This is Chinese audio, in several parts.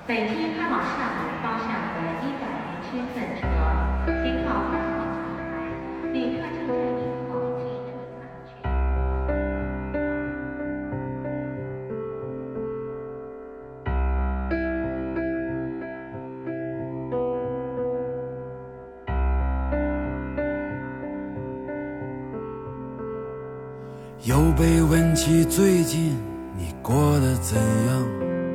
北京开往厦门方向的107份车，请靠缓好车台，并开车注意后行车安全。 又被问起最近你过得怎样。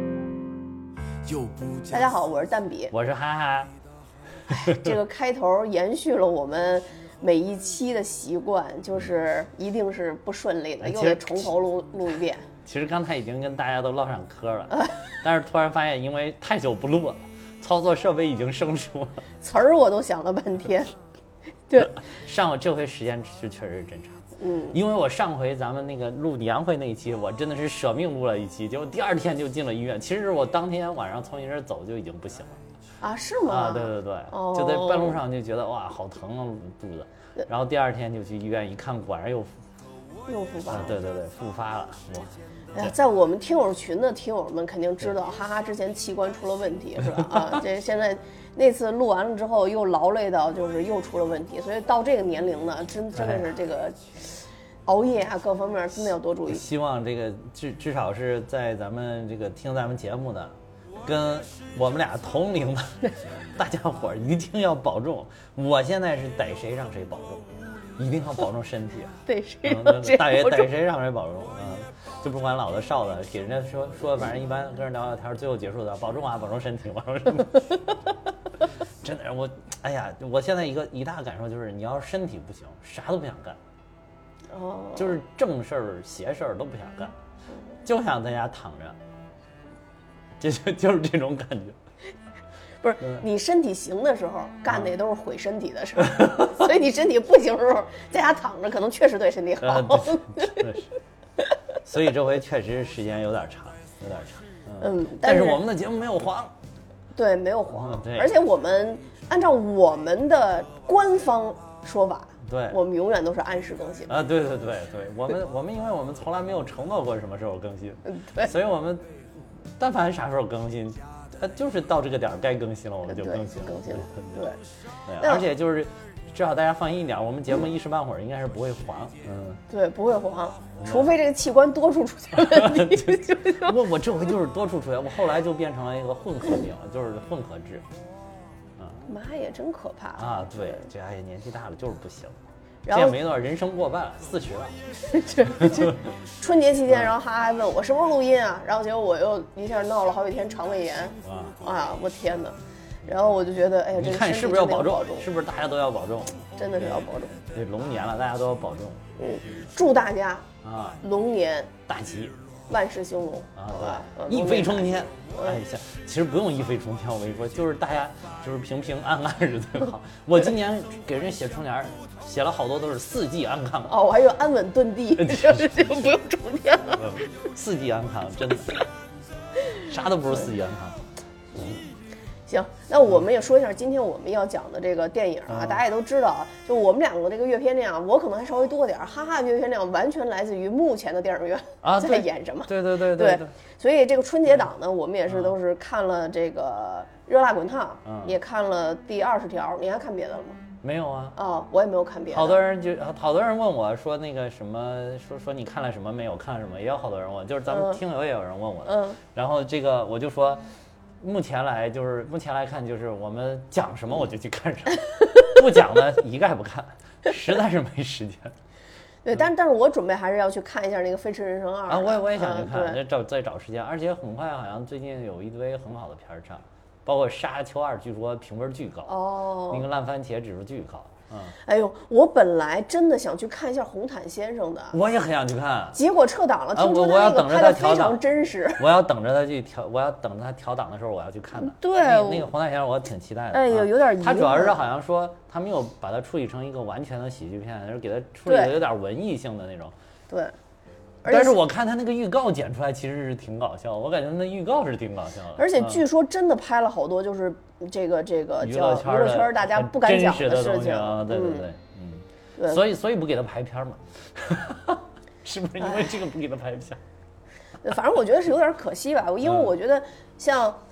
大家好，我是蛋比， 我是哈哈。 这个开头延续了我们每一期的习惯，就是一定是不顺利的，又得从头录一遍。 其实刚才已经跟大家都唠上嗑了，但是突然发现因为太久不录了，操作设备已经生疏了， 词儿我都想了半天。对， 这回时间是确实是真长。因为我上回咱们那个录年会那一期，我真的是舍命录了一期，结果第二天就进了医院。其实我当天晚上从你这儿走就已经不行了。 啊，是吗？ 啊，对对对，就在半路上就觉得哇，好疼啊肚子，然后第二天就去医院一看，果然又复发了。 对对对，复发了。 哎呀，在我们听友群的听友们肯定知道，哈哈之前器官出了问题，是吧？啊，这现在那次录完了之后又劳累到就是又出了问题，所以到这个年龄呢，真的是这个熬夜啊各方面真的要多注意。 希望这个至少是在咱们这个听咱们节目的，跟我们俩同龄的大家伙一定要保重。我现在是逮谁让谁保重，一定要保重身体。 逮谁让谁保重， 逮谁让谁保重啊！就不管老的少的，给人家说，反正一般跟人聊聊天，最后结束的保重啊，保重身体，保重身体。真的，哎呀，我现在一大感受就是，你要是身体不行，啥都不想干。就是正事儿、邪事儿都不想干，就想在家躺着，就是这种感觉。 不是你身体行的时候干的也都是毁身体的事儿，所以你身体不行的时候在家躺着，可能确实对身体好。 所以这回确实时间有点长。但是我们的节目没有黄。 对，没有黄，而且我们按照我们的官方说法。 对， 我们永远都是按时更新啊！对，我们因为我们从来没有承诺过什么时候更新， 对， 所以我们但凡啥时候更新，就是到这个点该更新了，我们就更新了。对，而且就是至少大家放心一点，我们节目一时半会儿应该是不会黄。 对，不会黄，除非这个器官多处出现问题。 我这回就是多处出现，我后来就变成了一个混合病，就是混合制。 妈呀，真可怕啊！对，这年纪大了就是不行， 然后这也没多少，人生过半了，40了。 春节期间，然后哈哈还问我什么时候录音啊，然后结果我又一下闹了好几天肠胃炎啊！我天哪！然后我就觉得，哎呀， 你看是不是要保重？是不是大家都要保重？ 真的是要保重。 这龙年了，大家都要保重。 祝大家啊， 龙年大吉， 万事兴隆啊！一飞冲天。哎，其实不用一飞冲天，我跟你说，就是大家就是平平安安是最好。我今年给人写春联，写了好多都是4季安康。 哦，我还有安稳遁地，就是不用冲天了。 4季安康，真的，啥都不如4季安康。 行，那我们也说一下今天我们要讲的这个电影啊，大家也都知道啊，就我们两个这个阅片量，我可能还稍微多点，哈哈，阅片量完全来自于目前的电影院在演什么。 对， 所以这个春节档呢，我们也是都是看了这个《热辣滚烫》，也看了第20条，你还看别的了吗？ 没有啊。 哦，我也没有看别的。 好多人问我说那个什么，说你看了什么没有？看了什么？也有好多人问，就是咱们听友也有人问我的。然后这个我就说。目前来看，就是我们讲什么我就去看什么，不讲的一概不看，实在是没时间。 对，但是我准备还是要去看一下那个《飞驰人生2》 啊，我也想去看，再找时间，而且很快好像最近有一堆很好的片儿上，包括《沙丘2》，据说评分巨高哦，那个烂番茄指数巨高。 哎呦，我本来真的想去看一下红毯先生的， 我也很想去看， 结果撤档了。听说他那个拍的非常真实， 我要等着他调档的时候，我要去看的。 对， 那个红毯先生我挺期待的。 哎呦，有点遗憾。 他主要是好像说他没有把它处理成一个完全的喜剧片，就是给他处理的有点文艺性的那种。 对。 但是我看他那个预告剪出来其实是挺搞笑，我感觉那预告是挺搞笑的。 而且据说真的拍了好多就是这个娱乐圈大家不敢讲的事情啊，对，对，所以不给他排片嘛，是不是因为这个不给他排片？ 反正我觉得是有点可惜吧，因为我觉得像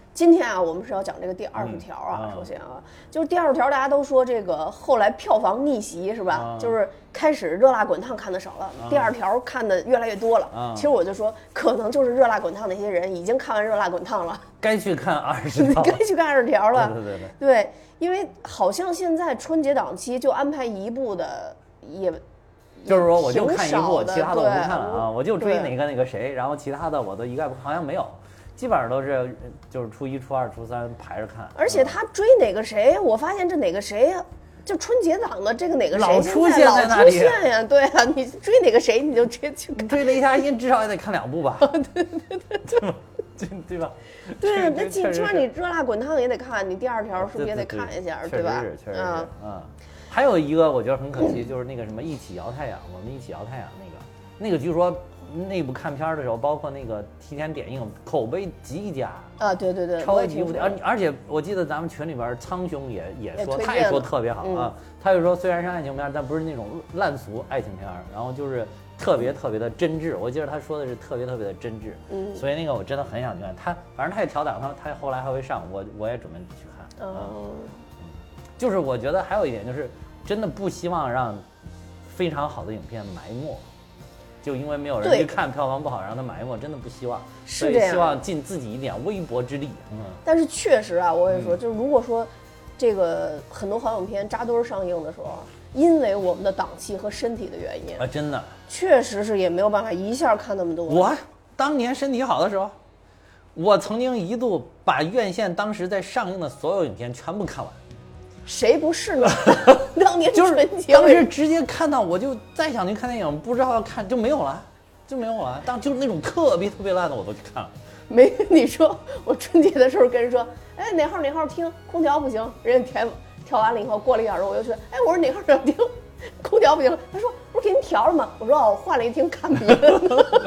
今天啊，我们是要讲这个第20条啊。首先啊，就是第20条，大家都说这个后来票房逆袭是吧？就是开始热辣滚烫看的少了，第2条看的越来越多了。其实我就说，可能就是热辣滚烫那些人已经看完热辣滚烫了， 该去看20条， 该去看20条了。 对， 因为好像现在春节档期就安排一部的也。 就是说，我就看一部，其他的我不看了啊，我就追哪个谁，然后其他的我都一概好像没有，基本上都是就是初1、初2、初3排着看。 而且他追哪个谁，我发现这哪个谁就春节档的这个哪个谁老出现在那里呀，对啊，你追哪个谁你就追去看， 追了一下，至少也得看2部吧，对吧？ 对，那起码你热辣滚烫也得看，你第2条是不是也得看一下，对吧？ 确实是，还有一个我觉得很可惜，就是那个什么一起摇太阳，我们一起摇太阳那个据说内部看片的时候，包括那个提前点映，口碑极佳啊，对， 超级无敌，而且我记得咱们群里边苍兄也说，他也说特别好啊，他就说虽然是爱情片，但不是那种烂俗爱情片，然后就是特别的真挚，我记得他说的是特别的真挚，所以那个我真的很想去看，他反正他也调档，他后来还会上，我也准备去看，就是我觉得还有一点就是，真的不希望让非常好的影片埋没，就因为没有人去看，票房不好让它埋没，真的不希望。 是这样， 所以希望尽自己一点微薄之力。 但是确实啊，我也说，就是如果说这个很多好影片扎堆上映的时候，因为我们的档期和身体的原因啊，真的确实是也没有办法一下看那么多。 我当年身体好的时候，我曾经一度把院线当时在上映的所有影片全部看完。 谁不是呢？当年就是当时直接看到，我就再想去看电影，不知道要看就没有了。就是那种特别烂的我都去看了。 没跟你说，我春节的时候跟人说，哎哪号听空调不行，人家调完了以后，过了1小时我又去，哎我说哪号听空调不行，他说不是给你调了吗？我说哦，换了一厅看别的。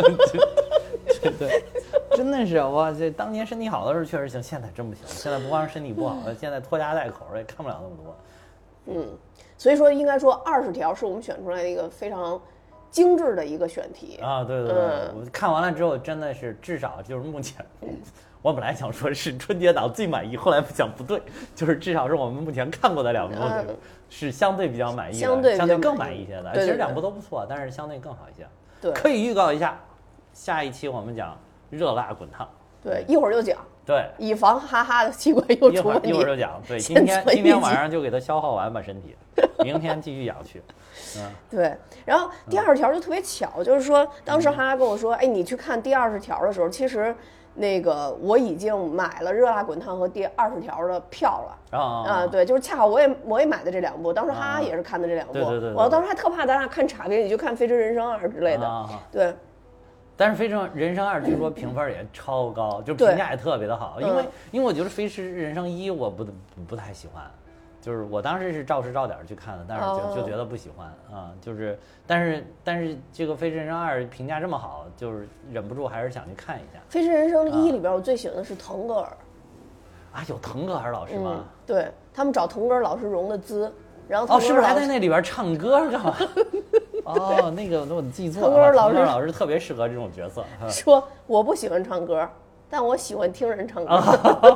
对，真的是哇！这当年身体好的时候确实行，现在真不行。现在不光是身体不好了，现在拖家带口也看不了那么多。 所以说应该说20条是我们选出来的一个非常精致的一个选题啊。对，我看完了之后真的是至少就是目前，我本来想说是春节档最满意，后来想不对，就是至少是我们目前看过的2部是相对比较满意的，相对更满意一些的。其实2部都不错，但是相对更好一些。 对， 可以预告一下。下一期我们讲热辣滚烫， 对，一会儿就讲， 对， 以防哈哈的器官又出问题， 一会儿就讲，对，今天晚上就给它消耗完把身体，明天继续养去， 对。然后第2条就特别巧，就是说当时哈哈跟我说，哎，你去看第20条的时候，其实那个我已经买了热辣滚烫和第20条的票了对，就是恰好我也买的这2部，当时哈哈也是看的这2部， 对， 我当时还特怕咱俩看岔别，你就看《飞驰人生2》之类的，对。 但是《飞驰人生2》据说评分也超高，就评价也特别的好，因为我觉得《飞驰人生1》我不太喜欢，就是我当时是照时照点去看的，但是就觉得不喜欢就是但是这个《飞驰人生2》评价这么好，就是忍不住还是想去看一下。 《飞驰人生1》里边我最喜欢的是腾格尔啊，有腾格尔老师吗？ 对，他们找腾格尔老师融的资，然后是不是还在那里边唱歌干嘛？那个我记错了。 腾格尔老师特别适合这种角色。 说我不喜欢唱歌，但我喜欢听人唱歌。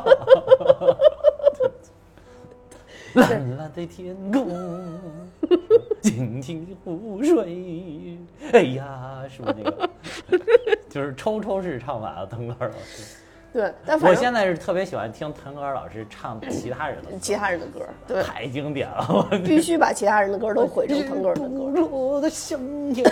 蓝蓝的天空，静静的湖水。哎呀，是不是那个？就是抽式唱法啊，腾格尔老师。 对，但我现在是特别喜欢听腾格尔老师唱其他人的歌， 对， 太经典了， 必须把其他人的歌都毁成腾格尔的歌。 我的声音，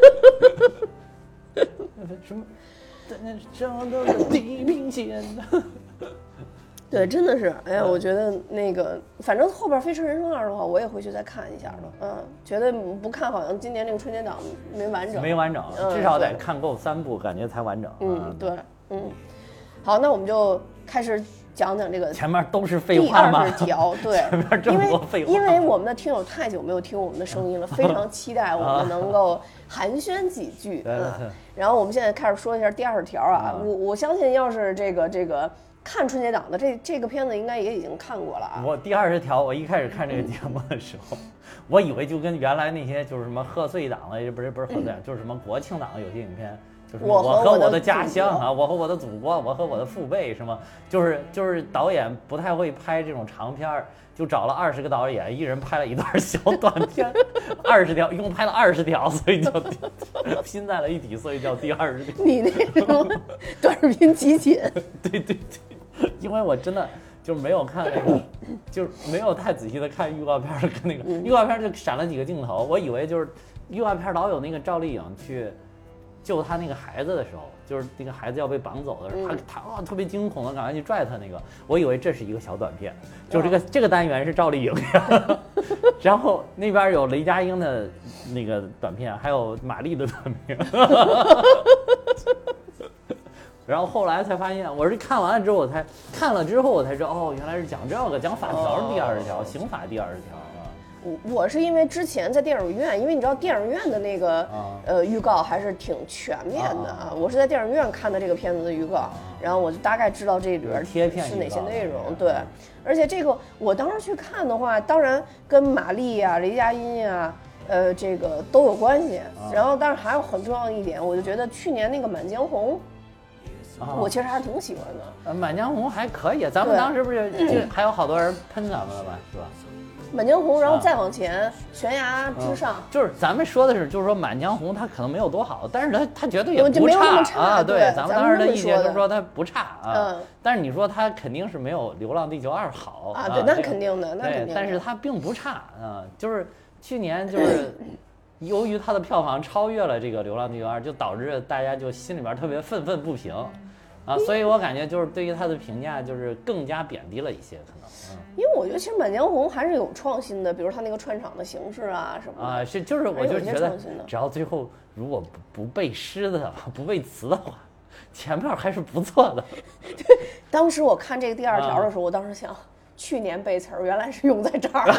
什么？在那上到地平线。 对，真的是，哎呀，我觉得那个，反正后边《飞驰人生2》的话，我也回去再看一下了。觉得不看好像今年这个春节档没完整， 至少得看够3部，感觉才完整。 对，好，那我们就开始讲这个。 前面都是废话吗？ 第20条，对， 前面这么多废话。 因为我们的听友太久没有听我们的声音了，非常期待我们能够寒暄几句。然后我们现在开始说一下第20条啊，我相信要是这个看春节档的这个片子应该也已经看过了啊。 我第20条，我一开始看这个节目的时候，我以为就跟原来那些就是什么贺岁档的，不是贺岁档，就是什么国庆档的有些影片就是我和我的家祖乡啊，我和我的祖国，我和我的父辈，什么就是导演不太会拍这种长片儿，就找了20个导演，一人拍了一段小短片，20条，一共拍了20条，所以叫拼在了一起，所以叫第20条。 你那种短视频集锦， 对，因为我真的就没有看那个，就是没有太仔细的看预告片儿，跟那个预告片儿就闪了几个镜头，我以为就是预告片儿老有那个赵丽颖去救他那个孩子的时候，就是那个孩子要被绑走的时候，他特别惊恐的赶快去拽他那个，我以为这是一个小短片，就这个单元是赵丽颖呀，然后那边有雷佳音的那个短片，还有马丽的短片。然后后来才发现，我是看完了之后，我才知道，哦，原来是讲这个，讲法条是第20条，刑法第20条啊。 我是因为之前在电影院，因为你知道电影院的那个预告还是挺全面的啊。我是在电影院看的这个片子的预告，然后我就大概知道这里边是哪些内容。对，而且这个我当时去看的话，当然跟马丽呀、雷佳音呀。这个都有关系。然后，但是还有很重要的一点，我就觉得去年那个《满江红》。我其实还是挺喜欢的。 满江红还可以，咱们当时不是就还有好多人喷咱们了吧，是吧？ 满江红，然后再往前，悬崖之上， 就是咱们说的是，就是说满江红它可能没有多好，但是它绝对也不差啊。 对， 咱们当时的意见就是说它不差啊。但是你说它肯定是没有《流浪地球2》好啊。对，那肯定的，那肯定的。 但是它并不差啊，就是去年就是由于它的票房超越了这个《流浪地球2》，就导致大家就心里边特别愤愤不平。啊，所以我感觉就是对于他的评价就是更加贬低了一些，可能。 因为我觉得其实《满江红》还是有创新的，比如他那个串场的形式啊什么的。 啊，就是我就觉得，只要最后如果不背诗的、不背词的话，前面还是不错的。 对，当时我看这个第2条的时候，我当时想，去年背词儿原来是用在这儿。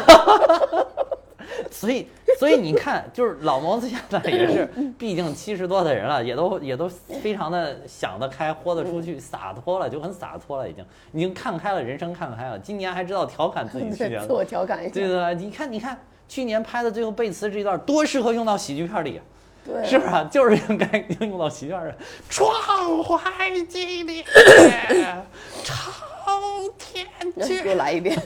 所以你看，就是老毛子现在也是，毕竟70多的人了，也都非常的想得开，豁得出去，洒脱了，就很洒脱了，已经看开了，人生看开了。今年还知道调侃自己，去年自我调侃一下。 对对，你看，去年拍的最后背词这一段多适合用到喜剧片里， 对， 是不是？就是应该用到喜剧片里。窗怀激烈，朝天阙。 又来一遍。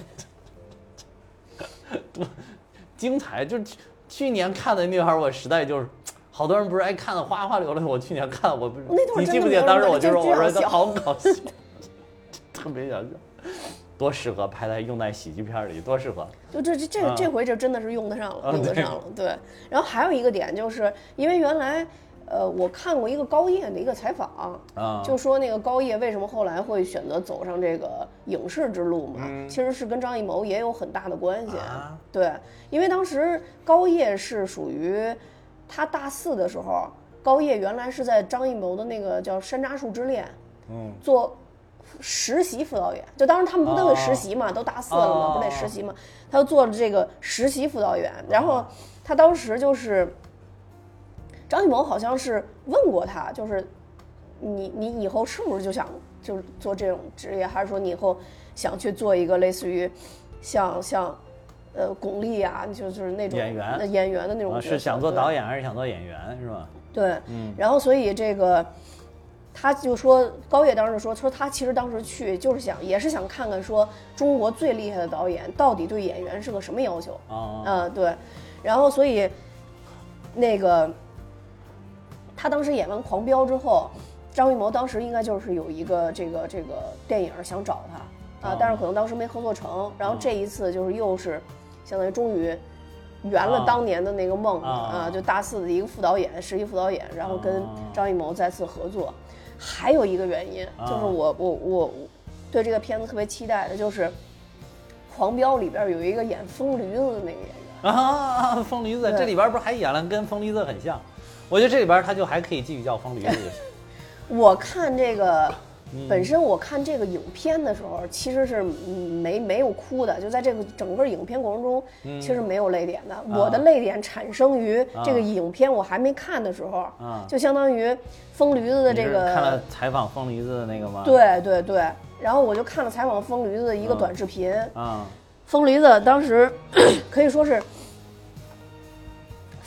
多精彩！就去年看的那段，我实在就是，好多人不是爱看的哗哗流泪。我去年看，我不，你记不记得当时我就说，我说好搞笑，特别想笑，多适合拍在用在喜剧片里，多适合。 就这回这真的是用得上了，用得上了。对。然后还有一个点就是，因为原来。我看过一个高叶的一个采访，就说那个高叶为什么后来会选择走上这个影视之路嘛，其实是跟张艺谋也有很大的关系。对，因为当时高叶是属于他大4的时候，高叶原来是在张艺谋的那个叫《山楂树之恋》，做实习辅导员。就当时他们不都得实习嘛，都大4了嘛，不得实习嘛，他就做了这个实习辅导员。然后他当时就是。张艺谋好像是问过他，就是你以后是不是就想就是做这种职业，还是说你以后想去做一个类似于像巩俐啊，就是那种演员的那种角色， 是想做导演还是想做演员是吧？ 对，然后所以这个他就说高叶当时说他其实当时去就是也是想看看说中国最厉害的导演到底对演员是个什么要求对，然后所以那个。他当时演完《狂飙》之后，张艺谋当时应该就是有一个这个电影想找他但是可能当时没合作成。然后这一次就是又是相当于终于圆了当年的那个梦就大4的一个副导演，实习副导演，然后跟张艺谋再次合作。还有一个原因就是我对这个片子特别期待的，就是《狂飙》里边有一个演疯驴子的那个演员疯驴子，这里边不是还演了跟疯驴子很像。我觉得这里边他就还可以继续叫疯驴子。 我看这个，本身我看这个影片的时候，其实是没有哭的，就在这个整个影片过程中，其实没有泪点的。我的泪点产生于这个影片我还没看的时候，就相当于疯驴子的这个。 看了采访疯驴子的那个吗？ 对对对，然后我就看了采访疯驴子的一个短视频。疯驴子当时可以说是。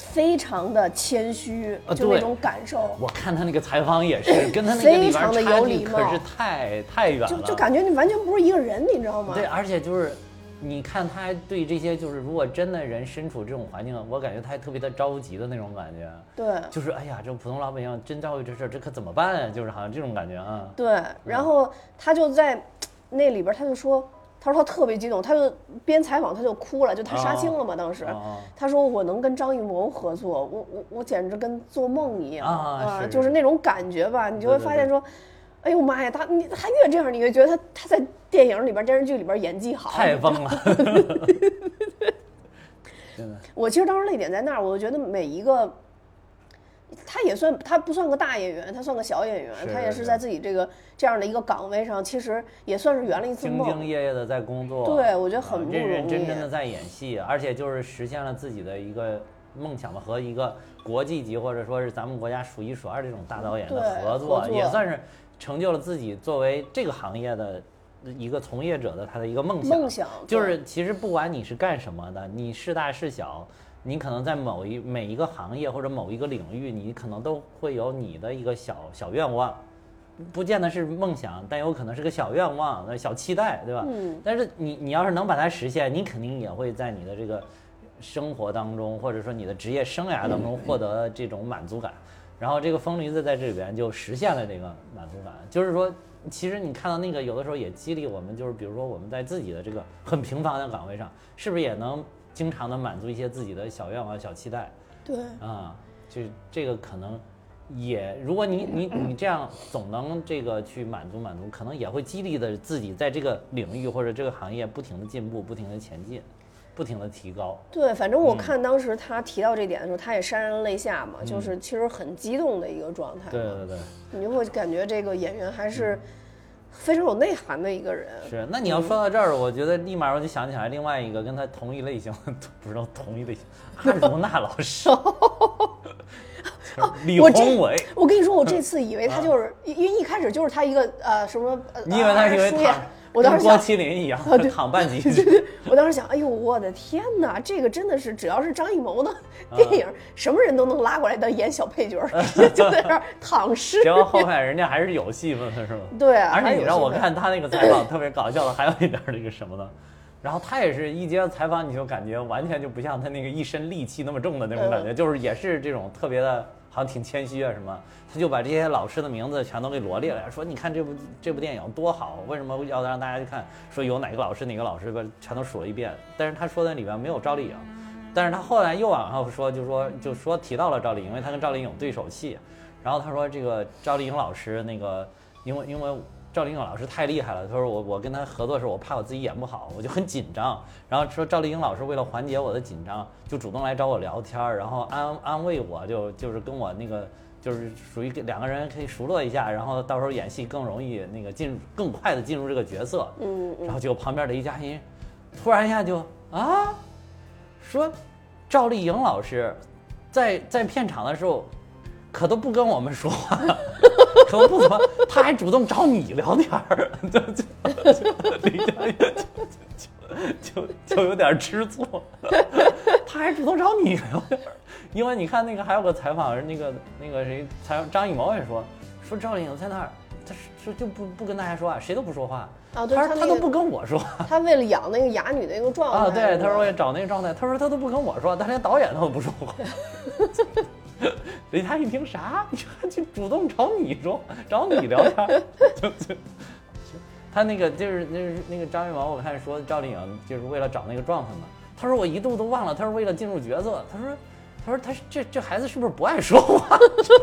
非常的谦虚，就那种感受。 我看他那个采访也是，跟他那个里边差距可是太远了， 就感觉你完全不是一个人，你知道吗？ 对，而且就是你看他对这些，就是如果真的人身处这种环境，我感觉他还特别的着急的那种感觉。 对， 就是哎呀，这普通老百姓真遭遇这事儿，这可怎么办啊？就是好像这种感觉啊。 对，然后他就在那里边，他就说。他说他特别激动，他就边采访他就哭了，就他杀青了嘛，当时，他说我能跟张艺谋合作，我简直跟做梦一样就是那种感觉吧，你就会发现说，哎呦妈呀，他越这样，你越觉得他在电影里边、电视剧里边演技好， 太疯了。 我其实当时泪点在那儿，我觉得每一个。他不算个大演员，他算个小演员，他也是在自己这样的一个岗位上，其实也算是圆了一次梦， 兢兢业业的在工作。 对，我觉得很不容易， 认认真真的在演戏，而且就是实现了自己的一个梦想吧，和一个国际级或者说是咱们国家数一数二这种大导演的合作，也算是成就了自己作为这个行业的一个从业者的他的一个梦想。就是其实不管你是干什么的，你是大是小。你可能在每一个行业或者某一个领域，你可能都会有你的一个小愿望，不见得是梦想，但有可能是个小愿望、小期待，对吧？但是你要是能把它实现，你肯定也会在你的这个生活当中，或者说你的职业生涯当中获得这种满足感。然后这个疯驴子在这里边就实现了这个满足感，就是说，其实你看到那个有的时候也激励我们，就是比如说我们在自己的这个很平凡的岗位上，是不是也能经常的满足一些自己的小愿望、小期待？ 对啊，这个可能也，如果你这样总能这个去满足，可能也会激励的自己在这个领域或者这个行业不停的进步、不停的前进、不停的提高。 对，反正我看当时他提到这点的时候，他也潸然泪下嘛，就是其实很激动的一个状态。 对对对， 你就会感觉这个演员还是非常有内涵的一个人。 是，那你要说到这儿，我觉得立马我就想起来另外一个跟他同一类型，不知道同一类型，阿如那老师。李宏伟， 我跟你说，我这次以为他就是因为一开始就是他一个什么， 你以为他是我当时跟郭麒麟一样躺半集。 对，我当时想，哎呦，我的天哪，这个真的是只要是张艺谋的电影，什么人都能拉过来当演小配角，就在这儿躺尸。 结果后面人家还是有戏份的，是吧？ 对啊。 而且你知道，我看他那个采访特别搞笑的，还有一点那个什么呢？然后他也是一接到采访，你就感觉完全就不像他那个一身戾气那么重的那种感觉，就是也是这种特别的。好像挺谦虚啊什么，他就把这些老师的名字全都给罗列了，说你看这部电影多好，为什么要让大家去看？说有哪个老师吧，全都数了一遍。但是他说的里边没有赵丽颖，但是他后来又往后说，就说提到了赵丽颖，因为他跟赵丽颖有对手戏。然后他说这个赵丽颖老师那个，因为赵丽颖老师太厉害了，他说我跟他合作的时候，我怕我自己演不好，我就很紧张。然后说赵丽颖老师为了缓解我的紧张，就主动来找我聊天，然后安慰我，就是跟我那个就是属于两个人可以熟络一下，然后到时候演戏更容易那个更快的进入这个角色。然后结果旁边的一嘉宾突然一下就说赵丽颖老师在片场的时候可都不跟我们说话。可不怎么，他还主动找你聊天儿，就有点吃醋。他还主动找你聊天儿，因为你看那个还有个采访，那个谁，张艺谋也说赵丽颖在那儿，他说就不跟大家说话，谁都不说话啊。对， 他都不跟我说话。 他为了养那个哑女的那个状态啊，对，他说我也找那个状态，他说他都不跟我说，他连导演都不说话。人家一听啥，你看就主动找你聊天，他那个就是那个张艺谋，我看说赵丽颖就是为了找那个状态嘛。他说我一度都忘了，他说为了进入角色，他说他这孩子是不是不爱说话？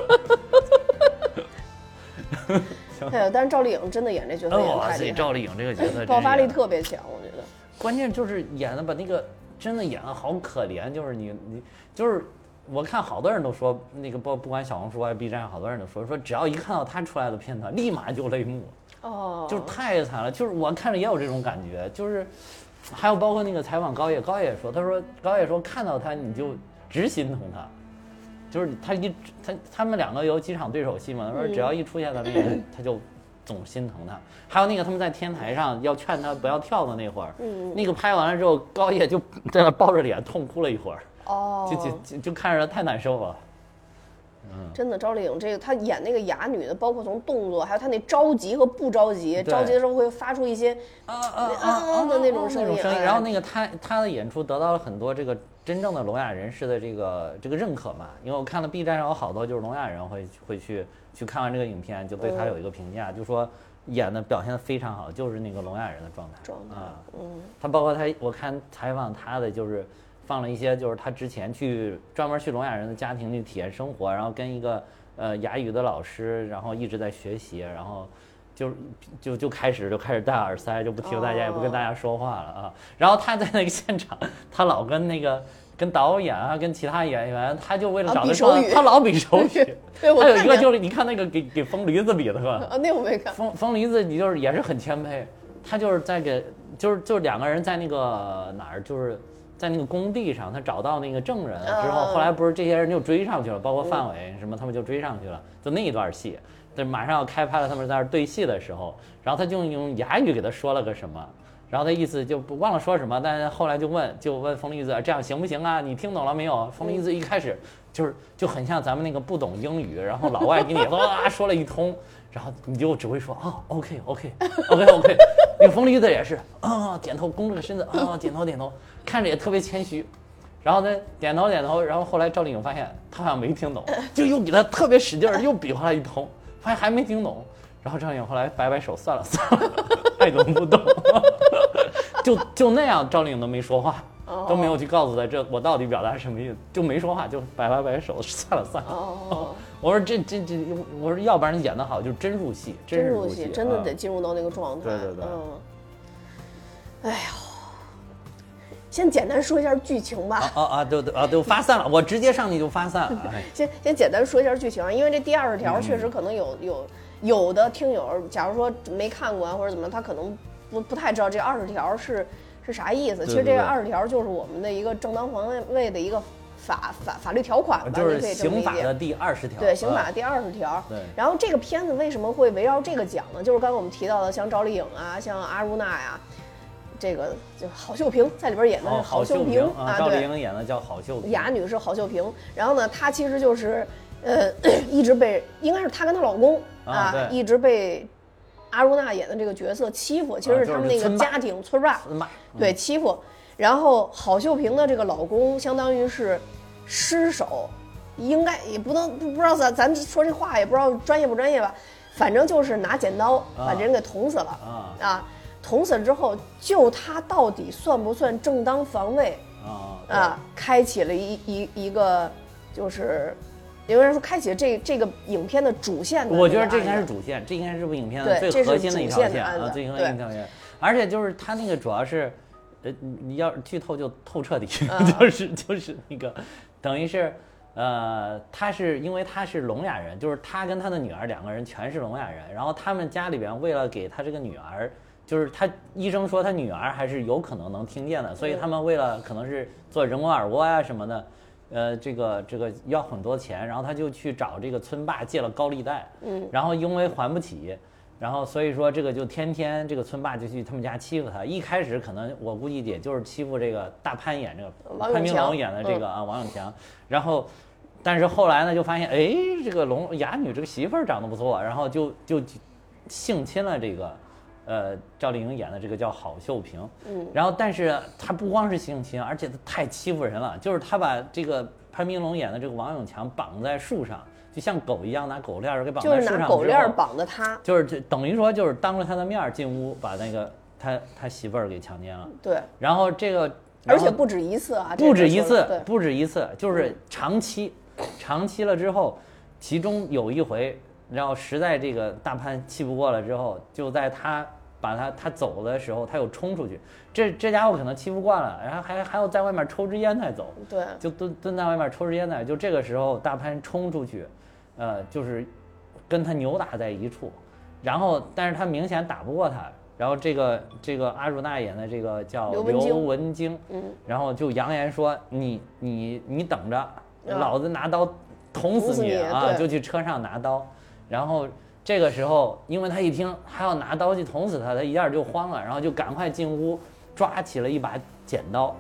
哎呀，但是赵丽颖真的演这角色演太厉害， 赵丽颖这个角色爆发力特别强，我觉得。 关键就是演的把那个真的演的好可怜，就是你就是。我看好多人都说那个不管小红书还是 B 站，好多人都说只要一看到他出来的片段，立马就泪目，就是太惨了。就是我看着也有这种感觉，就是还有包括那个采访高叶也说，高叶说看到他你就直心疼他，就是他们两个有几场对手戏嘛，他说只要一出现在那个他就总心疼他。还有那个他们在天台上要劝他不要跳的那会儿，那个拍完了之后，高叶就在那抱着脸痛哭了一会儿。 哦， 就看着太难受了。 真的，赵丽颖这个她演那个哑女的，包括从动作，还有她那着急和不着急，着急的时候会发出一些的那种声音， 然后那个她的演出得到了很多这个真正的聋哑人士的这个认可嘛，因为我看了 B 站上有好多就是聋哑人会去看完这个影片，就对她有一个评价，就说演的表现得非常好，就是那个聋哑人的状态啊。她包括我看采访她的就是。放了一些，就是他之前专门去聋哑人的家庭去体验生活，然后跟一个哑语的老师，然后一直在学习，然后就开始戴耳塞，就不听大家，也不跟大家说话了啊。然后他在那个现场，他老跟导演啊，跟其他演员，他就为了找他他老比手语。 对， 他有一个就是你看那个给疯驴子比的是吧？ 那我没看。 疯驴子你就是也是很谦卑，他就是在就是两个人在那个哪儿就是。在那个工地上，他找到那个证人之后，后来不是这些人就追上去了，包括范伟什么，他们就追上去了。就那一段戏，就马上要开拍了，他们在那儿对戏的时候，然后他就用哑语给他说了个什么，然后他意思就忘了说什么，但是后来就问冯丽子这样行不行啊？你听懂了没有？冯丽子一开始就很像咱们那个不懂英语，然后老外给你哇说了一通。然后你就只会说OK，那个冯丽子也是点头，弓着个身子点头，看着也特别谦虚。然后呢点头，然后后来赵丽颖发现他好像没听懂，就又给他特别使劲又比划了一通，发现还没听懂。然后赵丽颖后来摆手算了，爱懂不懂，就那样，赵丽颖都没说话。都没有去告诉他我到底表达什么意思，就没说话，就摆手，算了。我说我说要不然演得好就是真入戏， 真的得进入到那个状态。 对。 哎呦，先简单说一下剧情吧。 都发散了，我直接上去就发散了。 先简单说一下剧情，因为这第20条确实可能有的听友，假如说没看过啊或者怎么，他可能不太知道这20条是啥意思。其实这个20条就是我们的一个正当防卫的一个法律条款吧， 就是刑法的第20条。 对，刑法的第20条。 对。 然后这个片子为什么会围绕这个讲呢？就是刚才我们提到的，像赵丽颖啊，像阿如娜呀，这个就郝秀萍在里边演的是郝秀萍啊， 赵丽颖演的叫郝秀萍， 哑女是郝秀萍。然后呢，她其实就是一直被，应该是她跟她老公一直被阿如娜演的这个角色欺负，其实是他们那个家庭村霸对欺负。然后郝秀萍的这个老公相当于是失手，应该也不知道咱说这话也不知道专业不专业吧，反正就是拿剪刀把这人给捅死了捅死之后，就他到底算不算正当防卫开启了一个就是有人说开启了这个影片的主线的。 我觉得这应该是主线，这应该是部影片的最核心的一条线啊，最核心的一条线。而且就是他那个主要是，你要剧透就透彻底，就是那个，等于是，他是因为他是聋哑人，就是他跟他的女儿2个人全是聋哑人，然后他们家里边为了给他这个女儿。就是他医生说他女儿还是有可能能听见的，所以他们为了可能是做人工耳蜗呀什么的，这个要很多钱，然后他就去找这个村霸借了高利贷，然后因为还不起，然后所以说这个就天天这个村霸就去他们家欺负他。一开始可能我估计也就是欺负这个大潘演这个潘明龙演的这个王永强，然后但是后来呢就发现这个哑女这个媳妇儿长得不错，然后就性侵了这个。赵丽颖演的这个叫郝秀萍，然后但是她不光是性侵，而且她太欺负人了，就是她把这个潘明龙演的这个王永强绑在树上，就像狗一样拿狗链给绑在树上， 就是拿狗链绑的他， 就是等于说就是当着他的面进屋把那个他媳妇儿给强奸了。 对， 然后这个而且不止一次啊， 不止一次，就是长期了之后，其中有一回。然后实在这个大潘气不过了之后，就在他走的时候，他又冲出去。这家伙可能气不惯了，然后还要在外面抽支烟才走。 对， 就蹲在外面抽支烟呢。就这个时候，大潘冲出去，就是跟他扭打在一处。然后，但是他明显打不过他。然后这个阿如娜演的这个叫刘文晶，然后就扬言说你等着，老子拿刀捅死你啊！就去车上拿刀。然后这个时候，因为他一听还要拿刀去捅死他，他一下就慌了，然后就赶快进屋抓起了一把剪刀，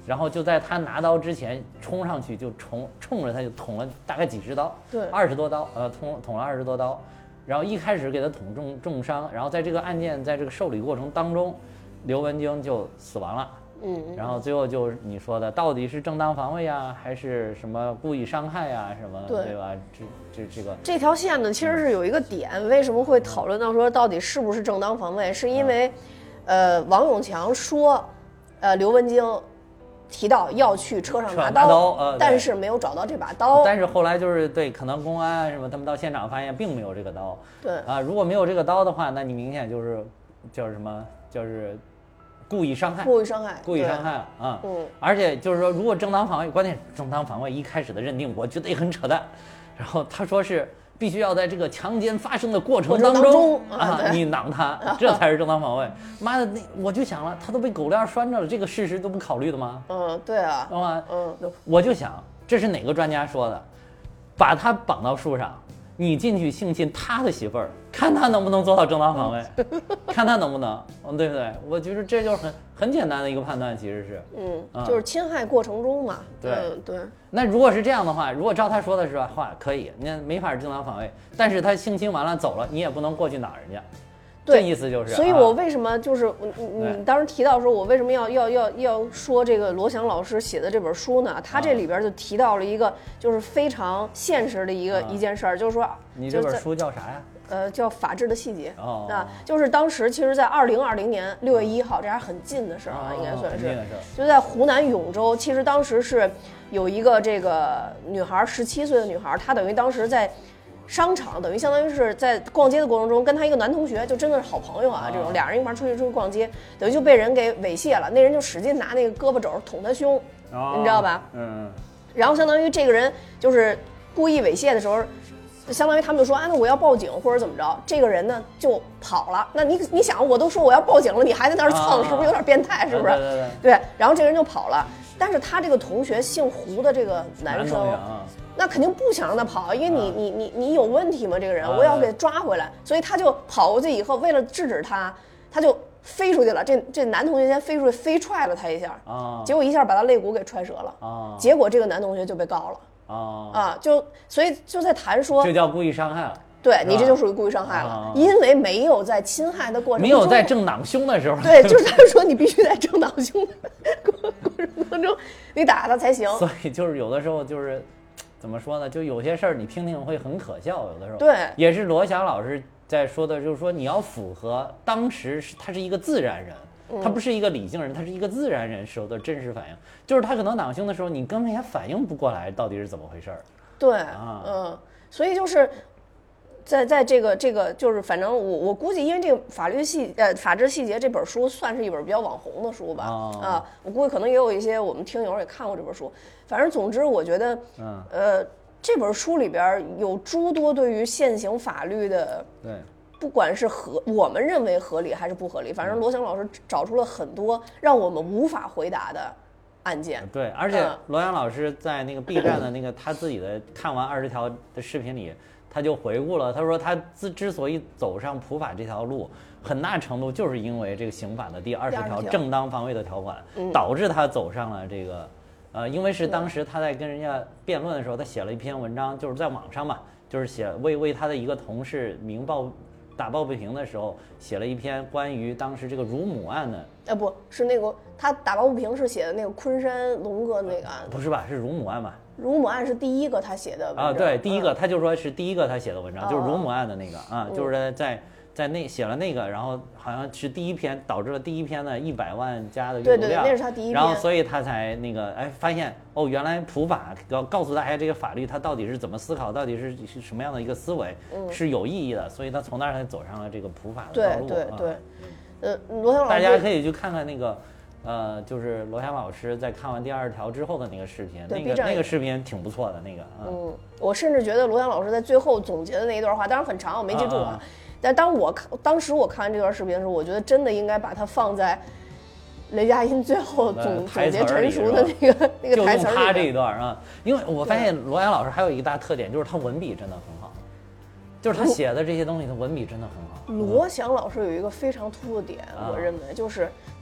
然后就在他拿刀之前冲上去就冲着他就捅了大概几十刀， 对 ，20多刀，捅了20多刀，然后一开始给他捅重伤，然后在这个案件在这个受理过程当中，刘文京就死亡了。然后最后就是你说的，到底是正当防卫啊，还是什么故意伤害啊，什么，对吧？ 这条线呢，其实是有一个点，为什么会讨论到说到底是不是正当防卫，是因为，王永强说，刘文京提到要去车上拿刀，但是没有找到这把刀。 但是后来就是对，可能公安什么他们到现场发现并没有这个刀。 对啊，如果没有这个刀的话，那你明显就是什么，就是故意伤害啊！而且就是说，如果正当防卫，关键正当防卫一开始的认定，我觉得也很扯淡。然后他说是必须要在这个强奸发生的过程当中你囊他，这才是正当防卫。妈的，我就想了，他都被狗链拴着了，这个事实都不考虑的吗？ 对啊， 懂吗？我就想这是哪个专家说的？把他绑到树上，你进去性侵他的媳妇儿，看他能不能做到正当防卫，看他能不能，对不对？我觉得这就是很简单的一个判断，其实是， 就是侵害过程中嘛。对。 那如果是这样的话，如果照他说的是话，可以，那没法正当防卫。但是他性侵完了走了，你也不能过去打人家。 对， 这意思就是。 所以我为什么就是你当时提到说，我为什么要说这个罗翔老师写的这本书呢？他这里边就提到了一个就是非常现实的一件事儿，就是说， 你这本书叫啥呀？ 叫《法治的细节》就是当时其实，在2020年6月1号，这还很近的事儿应该算是，就在湖南永州，其实当时是有一个这个女孩，17岁的女孩，她等于当时在商场，等于相当于是在逛街的过程中，跟她一个男同学，就真的是好朋友这种俩人一块出去逛街，等于就被人给猥亵了，那人就使劲拿那个胳膊肘捅她胸，你知道吧？然后相当于这个人就是故意猥亵的时候。相当于他们就说，那我要报警或者怎么着，这个人呢就跑了。那你想，我都说我要报警了，你还在那儿蹭，是不是有点变态？是不是？对。然后这个人就跑了，但是他这个同学姓胡的这个男生，那肯定不想让他跑，因为你有问题吗？这个人，我要给抓回来，所以他就跑过去以后，为了制止他，他就飞出去了。这男同学先飞出去，飞踹了他一下，结果一下把他肋骨给踹折了，结果这个男同学就被告了。所以就在谈说， 这叫故意伤害了。 对，你这就属于故意伤害了，因为没有在侵害的过程中， 没有在正当胸的时候， 对，就是他说你必须在正当胸的过程当中，你打他才行。 所以就是有的时候就是怎么说呢？就有些事儿你听听会很可笑，有的时候对， 也是罗翔老师在说的，就是说你要符合当时他是一个自然人。他不是一个理性人，他是一个自然人时候的真实反应，就是他可能挡胸的时候，你根本也反应不过来到底是怎么回事儿。 对，所以就是在这个就是反正我估计，因为这个法治细节这本书算是一本比较网红的书吧，我估计可能也有一些我们听友也看过这本书。反正总之，我觉得，这本书里边有诸多对于现行法律的对。 不管是我们认为合理还是不合理，反正罗翔老师找出了很多让我们无法回答的案件。 对，而且罗翔老师在那个 B 站的那个他自己的看完20条的视频里，他就回顾了，他说他之所以走上普法这条路，很大程度就是因为这个刑法的第20条正当防卫的条款，导致他走上了这个，因为是当时他在跟人家辩论的时候，他写了一篇文章，就是在网上嘛，就是写为他的一个同事打抱不平的时候，写了一篇关于当时这个乳母案的。 不是那个他打抱不平是写的那个昆山龙哥那个案子， 不是吧？是乳母案吧？ 乳母案是第一个他写的文章对，第一个他就说是第一个他写的文章，就是乳母案的那个就是在那写了那个，然后好像是第一篇，导致了第一篇的100万加的阅读量， 对，那是他第一篇， 然后所以他才那个发现原来普法告诉大家这个法律它到底是怎么思考，到底是什么样的一个思维，是有意义的，所以他从那儿才走上了这个普法的道路。 对，罗翔老师， 大家可以去看看那个。就是罗翔老师在看完第20条之后的那个视频，那个视频挺不错的那个。 我甚至觉得罗翔老师在最后总结的那一段话，当然很长，我没记住啊。但当时我看完这段视频的时候，我觉得真的应该把它放在雷佳音最后总结陈述的那个台词里。 就用他这一段啊，因为我发现罗翔老师还有一个大特点，就是他文笔真的很好，就是他写的这些东西，他文笔真的很好。 罗翔老师有一个非常突出的点，我认为就是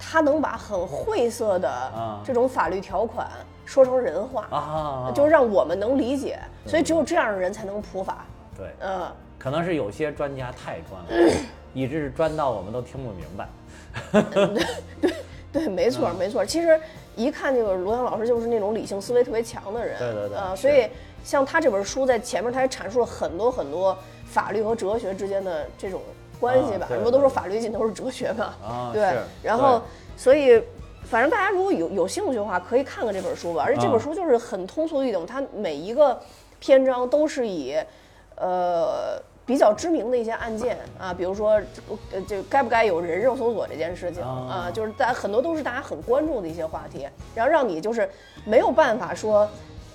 他能把很晦涩的这种法律条款说成人话就让我们能理解，所以只有这样的人才能普法。 对，可能是有些专家太专了，以致专到我们都听不明白。 对，没错没错。其实一看这个罗翔老师就是那种理性思维特别强的人， 对， 所以像他这本书在前面他也阐述了很多很多法律和哲学之间的这种关系吧，很多都说法律尽头是哲学嘛，对，然后所以反正大家如果有兴趣的话，可以看看这本书吧，而且这本书就是很通俗易懂，它每一个篇章都是以比较知名的一些案件啊，比如说这该不该有人肉搜索这件事情啊，就是很多都是大家很关注的一些话题，然后让你就是没有办法说，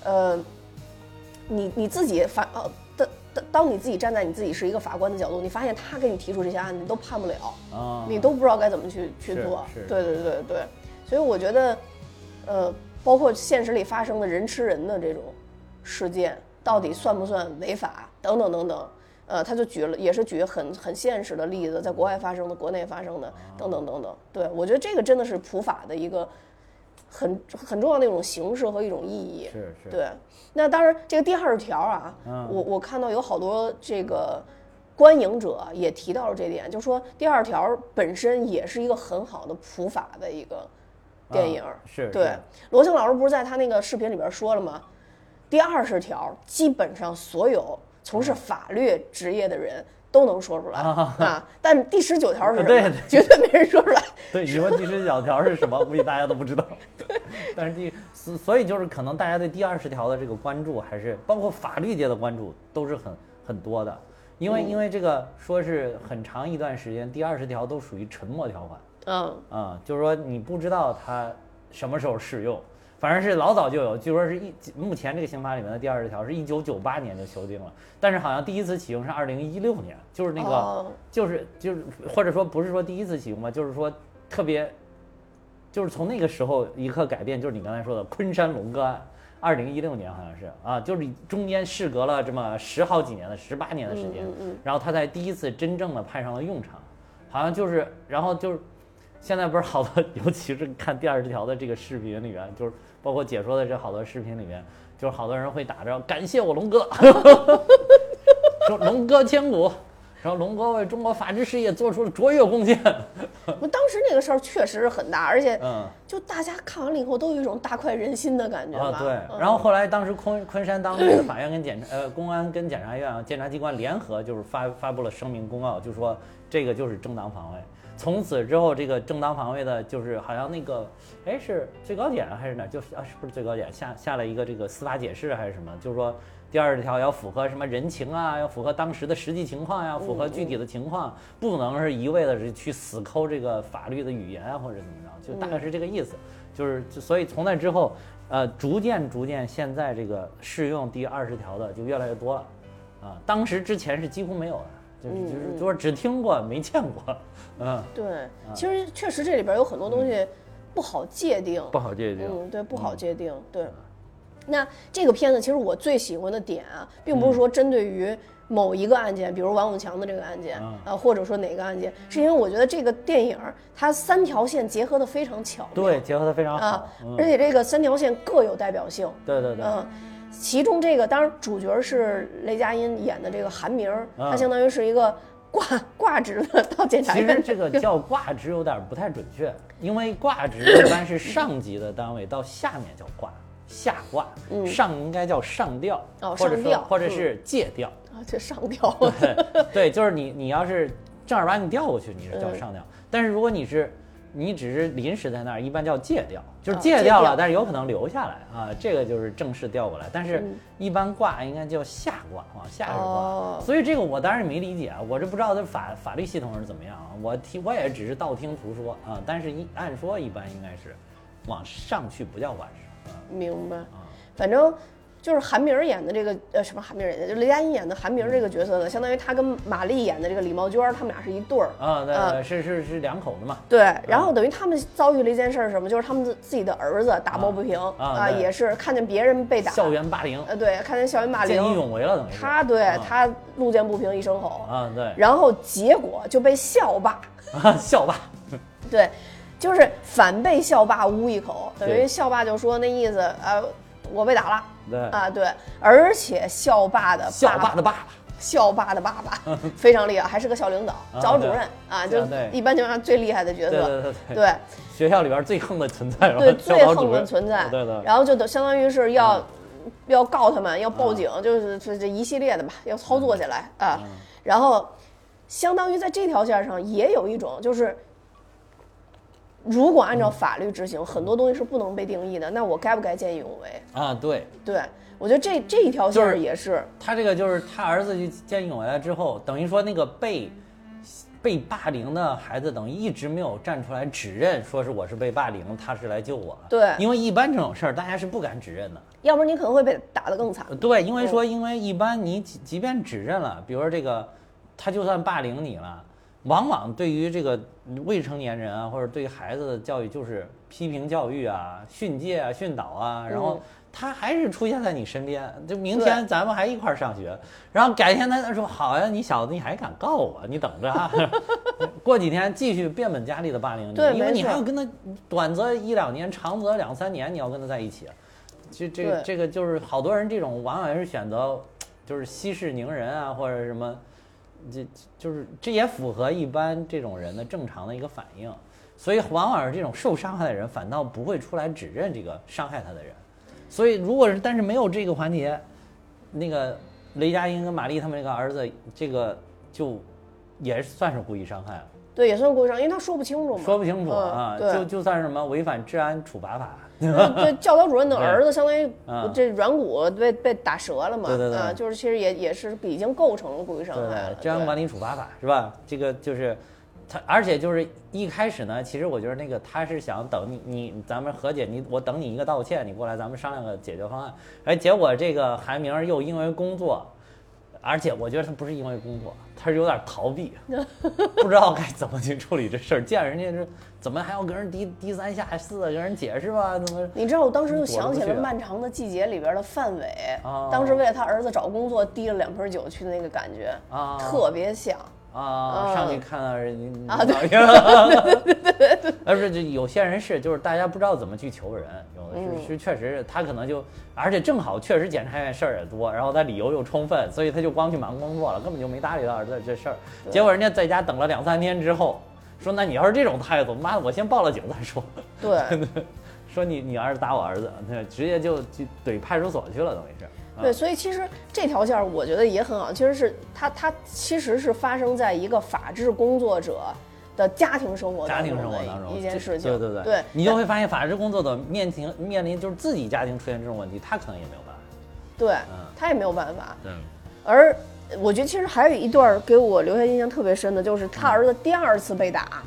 你自己当你自己站在你自己是一个法官的角度，你发现他给你提出这些案子你都判不了你都不知道该怎么去做，对，所以我觉得包括现实里发生的人吃人的这种事件到底算不算违法等等等等，他就也是举很现实的例子，在国外发生的、国内发生的等等等等。对，我觉得这个真的是普法的一个很重要的一种形式和一种意义。 是。 对，那当然这个第20条啊，我看到有好多这个观影者也提到了这点，就说第20条本身也是一个很好的普法的一个电影。对，罗翔老师不是在他那个视频里边说了吗？第20条基本上所有从事法律职业的人都能说出来但第19条是什么？对，绝对没人说出来。 对，你说第19条是什么？估计大家都不知道。但是所以就是可能大家对第20条的这个关注，还是包括法律界的关注，都是很多的。因为这个说是很长一段时间，第20条都属于沉默条款。就是说你不知道它什么时候适用。反正是老早就有，据说是目前这个刑法里面的第20条是1998年就修订了，但是好像第一次启用是2016年，就是那个、就是或者说不是说第一次启用吧，就是说特别就是从那个时候一刻改变，就是你刚才说的昆山龙哥案，2016年好像是就是中间事隔了这么10好几年的18年的时间，然后他才第一次真正的派上了用场，好像就是然后就是。现在不是好多，尤其是看第20条的这个视频里面，就是包括解说的这好多视频里面，就是好多人会打着感谢我龙哥，说龙哥千古，然后龙哥为中国法治事业做出了卓越贡献。 我当时那个事儿确实是很大，而且就大家看完了以后都有一种大快人心的感觉吧。 对。然后后来当时昆山当地的法院跟公安跟检察院检察机关联合就是发布了声明公告，就说这个就是正当防卫。从此之后，这个正当防卫的，就是好像那个，是最高检还是哪？就是是不是最高检下了一个这个司法解释还是什么？就是说第20条要符合什么人情啊，要符合当时的实际情况呀，符合具体的情况，不能是一味的是去死抠这个法律的语言啊或者怎么着，就大概是这个意思。所以从那之后，逐渐，现在这个适用第20条的就越来越多了，当时之前是几乎没有的。就是说只听过没见过， 对，其实确实这里边有很多东西不好界定，对，不好界定，对。那这个片子其实我最喜欢的点并不是说针对于某一个案件，比如王永强的这个案件或者说哪个案件，是因为我觉得这个电影它3条线结合的非常巧妙， 对，结合的非常好， 而且这个3条线各有代表性， 对， 其中这个当然主角是雷佳音演的这个韩明，他相当于是一个挂职的到检察院。 其实这个叫挂职有点不太准确，因为挂职一般是上级的单位到下面叫挂，下挂，上应该叫上调，或者是借调这上调。 对，就是你要是正儿八经调过去，你是叫上调，但是如果你只是临时在那儿，一般叫借调，就是借调了，但是有可能留下来这个就是正式调过来，但是一般挂应该叫下挂，往下是挂，所以这个我当然没理解我这不知道这法律系统是怎么样我也只是道听途说但是按说一般应该是往上去不叫挂职明白反正就是韩明演的这个什么韩明演的，就雷佳音演的韩明这个角色呢，相当于他跟马丽演的这个李茂娟，他们俩是一对儿对，是两口子嘛。 对，然后等于他们遭遇了一件事是什么？就是他们自己的儿子打抱不平也是看见别人被打， 校园霸凌对，看见校园霸凌， 见义勇为了，等于他路见不平一声吼对， 然后结果就被校霸校霸对。 就是反被校霸污一口，等于对校霸就说那意思我被打了。 对啊，对，而且校霸的校霸的爸爸， 校霸的爸爸非常厉害，还是个校领导、教主任啊，就一般情况下最厉害的角色。对， 学校里边最横的存在， 对，最横的存在。 对。 然后就相当于是要告他们，要报警，就是这一系列的吧，要操作起来啊。然后，相当于在这条线上也有一种就是。如果按照法律执行，很多东西是不能被定义的，那我该不该见义勇为啊？对， 我觉得这一条线也是。 他这个就是他儿子去见义勇为了之后，等于说那个被霸凌的孩子，等于一直没有站出来指认，说是我是被霸凌，他是来救我。 对， 因为一般这种事儿大家是不敢指认的， 要不然你可能会被打得更惨。 对，因为一般你即便指认了，比如说这个，他就算霸凌你了。往往对于这个未成年人啊，或者对于孩子的教育，就是批评教育啊、训诫啊、训导啊，然后他还是出现在你身边。就明天咱们还一块儿上学，然后改天他说好呀，你小子你还敢告我？你等着啊！过几天继续变本加厉的霸凌你，因为你还要跟他短则1、2年，长则2、3年，你要跟他在一起。这个就是好多人这种往往是选择就是息事宁人啊，或者什么。这也符合一般这种人的正常的一个反应，所以往往是这种受伤害的人反倒不会出来指认这个伤害他的人，所以如果是但是没有这个环节，那个雷佳音跟马丽他们这个儿子，这个就也算是故意伤害了。 对，也算故意伤害，因为他说不清楚嘛。 说不清楚啊，就算是什么违反治安处罚法。 对，教导主任的儿子相当于这软骨被打折了嘛。 对， 就是其实也是已经构成了故意伤害了。 治安管理处罚法是吧？这个就是他，而且就是一开始呢，其实我觉得那个他是想等咱们和解，我等你一个道歉，你过来咱们商量个解决方案。哎，结果这个韩明又因为工作。而且我觉得他不是因为工作，他是有点逃避，不知道该怎么去处理这事儿。见人家这怎么还要跟人低三下四的跟人解释吧？怎么？ 你知道我当时就想起了《漫长的季节》里边的范伟，当时为了他儿子找工作滴了2瓶酒去的那个感觉，特别像。 上去看到人对， 而是有些人就是大家不知道怎么去求人，有的是确实他可能而且正好确实检察院事儿也多，然后他理由又充分，所以他就光去忙工作了，根本就没搭理他儿子这事儿。结果人家在家等了2、3天之后，说那你要是这种态度，妈的我先报了警再说。 对， 说你儿子打我儿子，直接就怼派出所去了，等于是。 对，所以其实这条线我觉得也很好，其实是它其实是发生在一个法治工作者的家庭生活当中一件事情。对， 你就会发现法治工作者面临就是自己家庭出现这种问题，他可能也没有办法。 对，他也没有办法。 对， 而我觉得其实还有一段给我留下印象特别深的，就是他儿子第2次被打。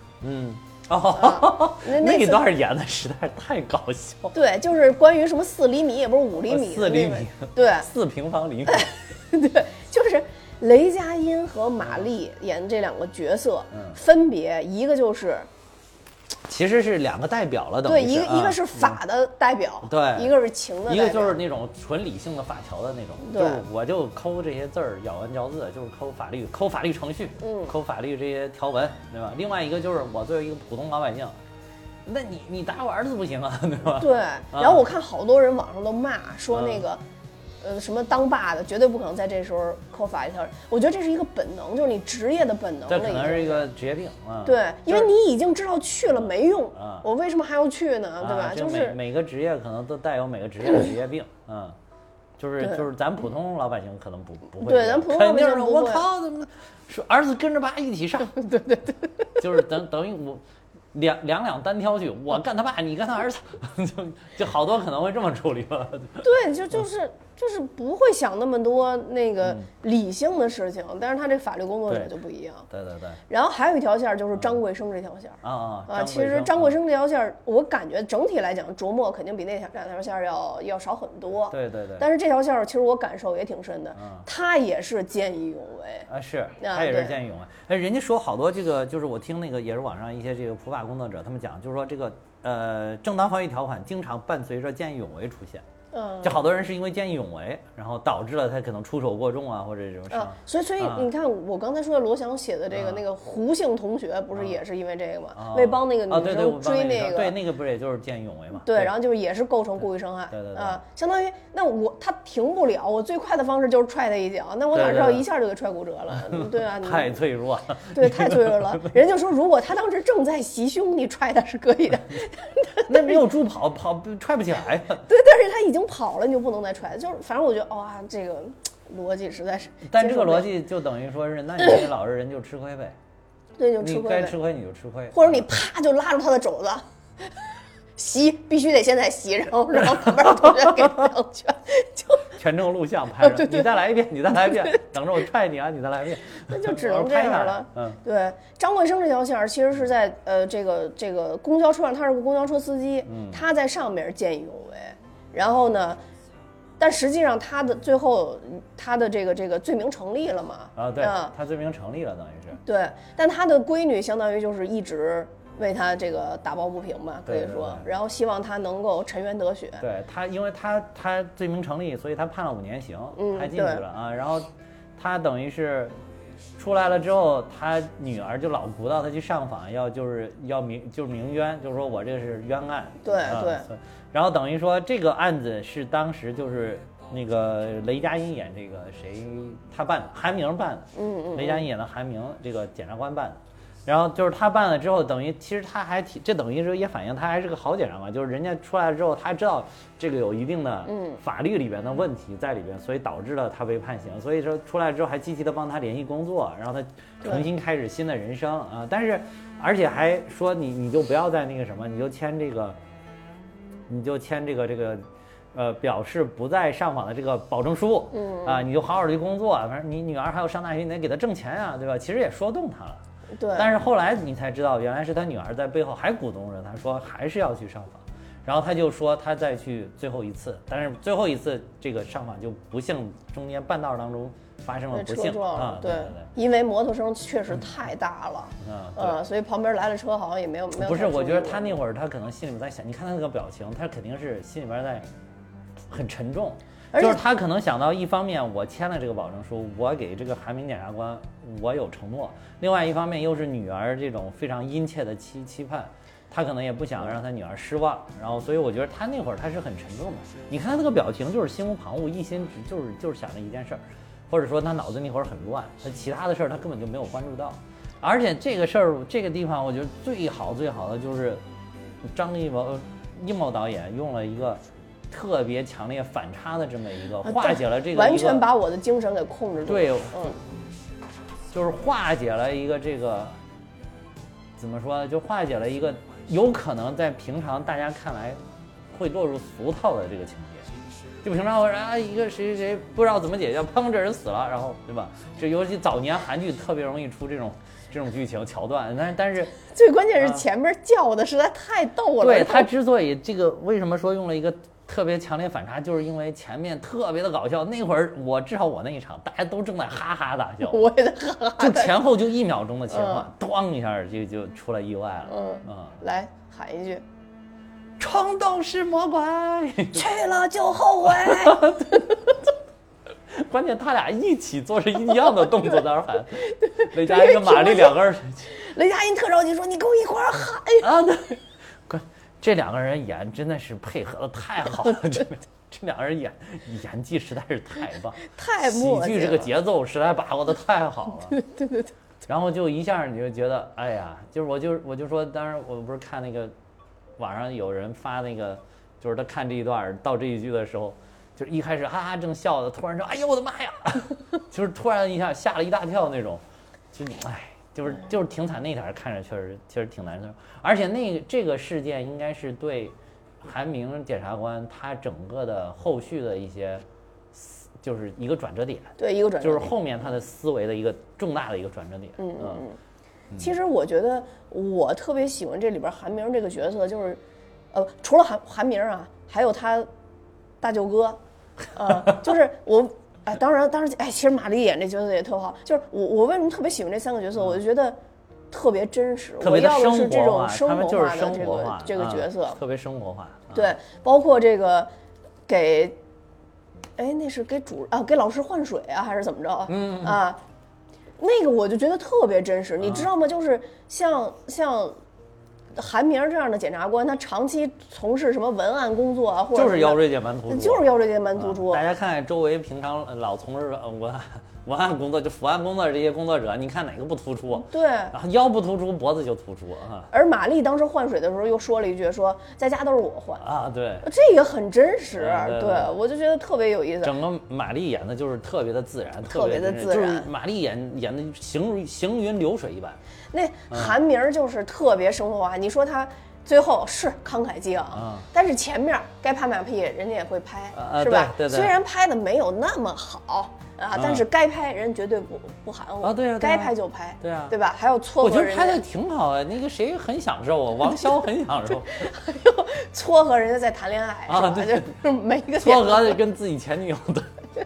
那一段演的实在是太搞笑。 对，就是关于什么4厘米，也不是5厘米 ，4厘米， 对 ，4平方厘米。 对，就是雷佳音和马丽演的这2个角色，分别一个就是其实是2个代表了，等对， 于一个是法的代表， 对， 一个是情的代表， 一个就是那种纯理性的法条的那种，就是我就抠这些字儿，咬文嚼字，就是抠法律程序，抠法律这些条文，对吧？另外一个就是我作为一个普通老百姓，那你打我儿子不行啊，对吧？ 对。然后我看好多人网上都骂说那个。什么当爸的绝对不可能在这时候扣法律条文，我觉得这是一个本能，就是你职业的本能了。 这可能是一个职业病啊。 对，因为你已经知道去了没用，我为什么还要去呢？对吧？就是每个职业可能都带有每个职业的职业病，就是咱普通老百姓可能不会。 对，咱普通老百姓我靠，怎么说儿子跟着爸一起上？ 对， 就是等于我。两单挑去，我干他爸，你干他儿子，就好多可能会这么处理了。 对，就是不会想那么多那个理性的事情，但是他这法律工作者就不一样。 对。 然后还有一条线就是张桂生这条线其实张桂生这条线，我感觉整体来讲琢磨肯定比那2条线要少很多。 对。 但是这条线其实我感受也挺深的，他也是见义勇为是他也是见义勇为。哎，人家说好多这个，就是我听那个也是网上一些这个普法工作者他们讲，就是说这个正当防御条款经常伴随着见义勇为出现。 就好多人是因为见义勇为，然后导致了他可能出手过重啊，或者这种伤。 所以你看，我刚才说的罗翔写的这个那个胡姓同学，不是也是因为这个吗？为帮那个女生追那个， 对那个不是也就是见义勇为嘛？ 对，然后就是也是构成故意伤害。 对相当于那他停不了，我最快的方式就是踹他一脚，那我哪知道一下就给踹骨折了？对啊， 太脆弱了。 对，太脆弱了。人就说，如果他当时正在袭胸，你踹他是可以的。 那没有猪跑踹不起来呀。 对，但是他已经跑了，你就不能再踹。就是反正我觉得，哇，这个逻辑实在是。 但这个逻辑就等于说是，那你老实人就吃亏呗。 对，就吃亏。 你该吃亏你就吃亏， 或者你啪就拉住他的肘子，袭，必须得现在袭，然后旁边的同学给他两拳，就全程录像拍着， 对你再来一遍，你再来一遍，等着我踹你啊，你再来一遍， 那就只能这样了。对，张桂生这条线其实是在这个公交车上，他是个公交车司机，他在上面见义勇为，然后呢，但实际上他的最后他的这个罪名成立了嘛？ 对，他罪名成立了，等于是。 对，但他的闺女相当于就是一直为他这个打抱不平嘛，可以说，然后希望他能够沉冤得雪。 对他，因为他罪名成立，所以他判了5年刑，还进去了啊。然后他等于是出来了之后，他女儿就老鼓捣他去上访，要鸣冤，就是说我这个是冤案。 对。 然后等于说这个案子是当时就是那个雷佳音演这个谁他办的，韩明办的。雷佳音演的韩明这个检察官办的。然后就是他办了之后，等于其实他还这等于是也反映他还是个好检察官，就是人家出来了之后，他知道这个有一定的法律里边的问题在里边，所以导致了他被判刑。所以说出来之后还积极的帮他联系工作，然后他重新开始新的人生啊。但是而且还说你就不要再那个什么，你就签这个表示不再上访的这个保证书，你就好好的去工作，反正你女儿还要上大学，你得给她挣钱啊，对吧？其实也说动她了。 对， 但是后来你才知道，原来是他女儿在背后还鼓动着他，说还是要去上访，然后他就说他再去最后一次，但是最后一次这个上访就不幸中间半道当中发生了不幸啊， 对，因为摩托声确实太大了，所以旁边来了车好像也没有。 不是，我觉得他那会儿他可能心里面在想，你看他那个表情，他肯定是心里边在很沉重。就是他可能想到，一方面我签了这个保证书，我给这个韩明检察官我有承诺；另外一方面又是女儿这种非常殷切的期盼，他可能也不想让他女儿失望。然后，所以我觉得他那会儿他是很沉重的。你看他这个表情，就是心无旁骛，一心就是想着一件事儿，或者说他脑子那会儿很乱，他其他的事儿他根本就没有关注到。而且这个事儿这个地方，我觉得最好的就是张艺谋导演用了一个特别强烈反差的这么一个化解了这个完全把我的精神给控制住。 对，就是化解了一个这个怎么说呢？就化解了一个有可能在平常大家看来会落入俗套的这个情节。就平常我说一个谁不知道怎么解决，砰这人死了，然后对吧？这尤其早年韩剧特别容易出这种剧情桥段，但是最关键是前面叫的实在太逗了。 对，他之所以这个为什么说用了一个特别强烈反差，就是因为前面特别的搞笑。那会儿至少我那一场，大家都正在哈哈大笑， 我也在哈哈。 就前后就1秒钟的切换，咣一下就出来意外了。 来喊一句： 冲动是魔鬼， 去了就后悔。 关键他俩一起做着一样的动作在那儿喊，雷佳音跟马丽两个人， 雷佳音特着急说：“你跟我一块儿喊啊！”对，这两个人演真的是配合的太好了，这两个人演技实在是太棒， 太默契了， 喜剧这个节奏实在把握的太好了。 对。 然后就一下你就觉得，哎呀，就是我就说，当然我不是看那个网上有人发那个，就是他看这一段到这一句的时候。就是一开始哈哈正笑的，突然说：“哎呦我的妈呀！”就是突然一下吓了一大跳那种，就是挺惨那点，看着确实挺难受。而且这个事件应该是对韩明检察官他整个的后续的一些，就是一个转折点。 对，一个转折点， 就是后面他的思维的一个重大的一个转折点。 其实我觉得我特别喜欢这里边韩明这个角色，就是除了韩明啊，还有他大舅哥。就是我，当然，其实马丽演这角色也特好。就是我为什么特别喜欢这3个角色？我就觉得特别真实， 特别的生活化，这种生活化的这个角色， 特别生活化。 对，包括这个给，哎，那是给给老师换水啊，还是怎么着？啊，那个我就觉得特别真实，你知道吗？就是像韩明这样的检察官，他长期从事什么文案工作啊，或者就是腰椎间盘突出， 就是腰椎间盘突出。 大家看看周围平常老从事文案工作，就伏案工作这些工作者，你看哪个不突出？ 对， 然后腰不突出，脖子就突出啊。 而玛丽当时换水的时候又说了一句说在家都是我换啊，对， 这个很真实， 对， 我就觉得特别有意思。 整个玛丽演的就是特别的自然， 特别的自然， 就是玛丽演的行云流水一般。 那韩明就是特别生活化，你说他。最后是慷慨激昂，但是前面该拍马屁人家也会拍，是吧？ 对， 虽然拍的没有那么好但是该拍人绝对不含糊对啊， 该拍就拍， 对啊， 对吧？还要撮合人家， 我觉得拍的挺好啊，那个谁很享受啊，王骁很享受， 还有撮合人家在谈恋爱是吧？就是每一个撮合的跟自己前女友的。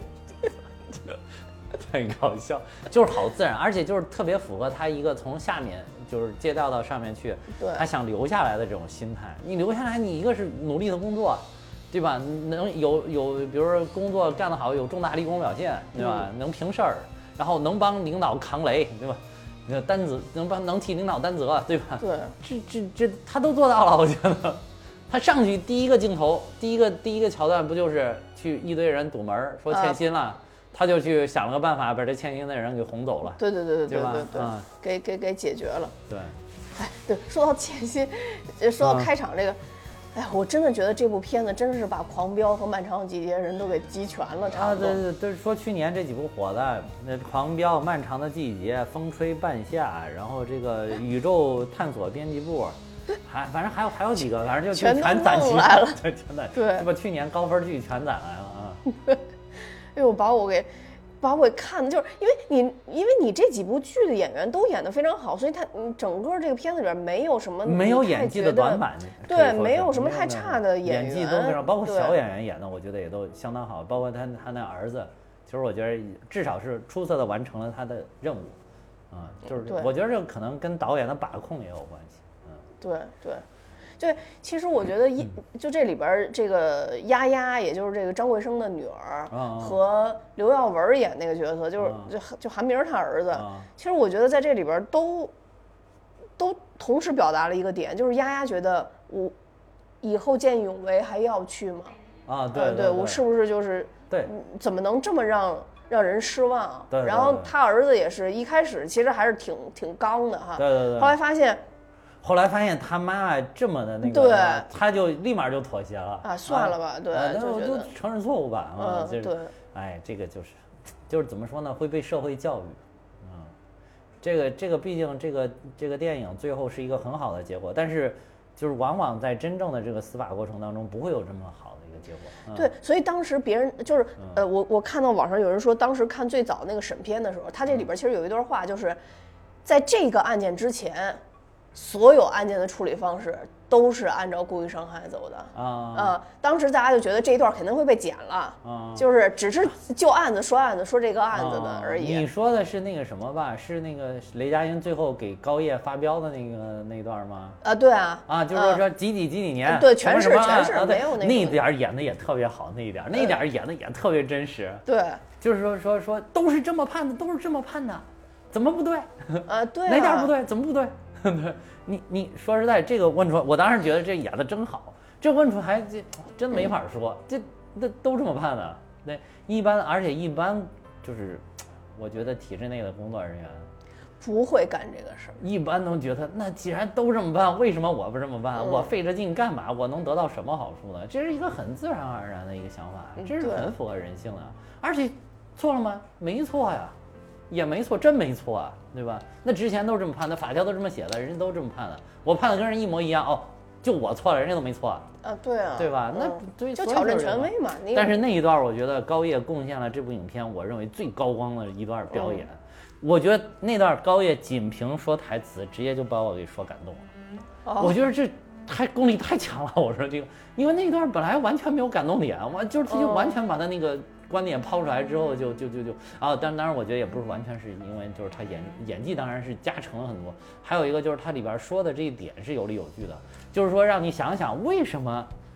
很搞笑，就是好自然，而且就是特别符合他一个从下面就是借调到上面去，他想留下来的这种心态。你留下来，你一个是努力的工作，对吧？能有，比如说工作干得好，有重大立功表现，对吧？能平事儿，然后能帮领导扛雷，对吧？能替领导担责，对吧？ 对， 这他都做到了，我觉得。他上去第一个镜头，第一个桥段不就是去一堆人堵门说欠薪了。他就去想了个办法，把这欠薪的人给轰走了。对， 给解决了。 对， 哎，对，说到欠薪，说到开场这个，哎，我真的觉得这部片子真的是把《狂飙》和《漫长的季节》人都给集全了，差不多。 对，说去年这几部火的，那《狂飙》、《漫长的季节》、《风吹半夏》，然后这个《宇宙探索编辑部》。反正还有几个，反正就全攒齐来了， 全攒， 对， 把去年高分剧全攒来了啊。 哎呦，把我给看的，就是因为你这几部剧的演员都演得非常好，所以他整个这个片子里边没有什么演技的短板， 对，没有什么太差的演员， 技都非常，包括小演员演的，我觉得也都相当好，包括他那儿子，其实我觉得至少是出色的完成了他的任务，就是我觉得这可能跟导演的把控也有关系， 对，其实我觉得就这里边这个丫丫，也就是这个张桂生的女儿，和刘耀文演那个角色，就韩明他儿子，其实我觉得在这里边都同时表达了一个点，就是丫丫觉得我以后见义勇为还要去吗？ 对， 我是不是就是对， 怎么能这么让人失望？ 对， 然后他儿子也是一开始其实还是挺刚的哈， 对， 后来发现他妈妈这么的那个， 对， 他就立马就妥协了啊，算了吧，对， 那我就承认错误吧， 对， 哎，这个就是怎么说呢，会被社会教育，这个毕竟这个电影最后是一个很好的结果，但是就是往往在真正的这个司法过程当中不会有这么好的一个结果， 对，所以当时别人就是我看到网上有人说，当时看最早那个审片的时候，他这里边其实有一段话，就是在这个案件之前。所有案件的处理方式都是按照故意伤害走的当时大家就觉得这一段肯定会被剪了就是只是就案子说这个案子的而已。 你说的是那个什么吧？是那个雷佳音最后给高叶发飙的那段吗？ 对啊就是说几几年， 对，全是没有那点演的也特别好，那点演的也特别真实。 对， 就是说都是这么判的，怎么不对？ 对， 哪点不对？怎么不对？你说实在，这个问出来，我当时觉得这演的真好，这问出来这真没法说，这都这么判的。对，而且一般就是，我觉得体制内的工作人员不会干这个事儿， 一般都觉得那既然都这么办，为什么我不这么办？我费这劲干嘛？我能得到什么好处呢？这是一个很自然而然的一个想法，这是很符合人性的。而且错了吗？没错呀。也没错，真没错啊，对吧？那之前都是这么判的，法条都这么写的，人家都这么判的，我判的跟人一模一样就我错了，人家都没错对啊， 对吧？那对， 就挑战权威嘛。 但是那一段，我觉得高叶贡献了这部影片，我认为最高光的一段表演。我觉得那段高叶仅凭说台词，直接就把我给说感动了。我觉得这功力太强了，我说这个，因为那一段本来完全没有感动点，他就完全把他那个。观点抛出来之后就当然我觉得也不是完全是因为就是他演技当然是加成了很多，还有一个就是他里边说的这一点是有理有据的，就是说让你想想为什么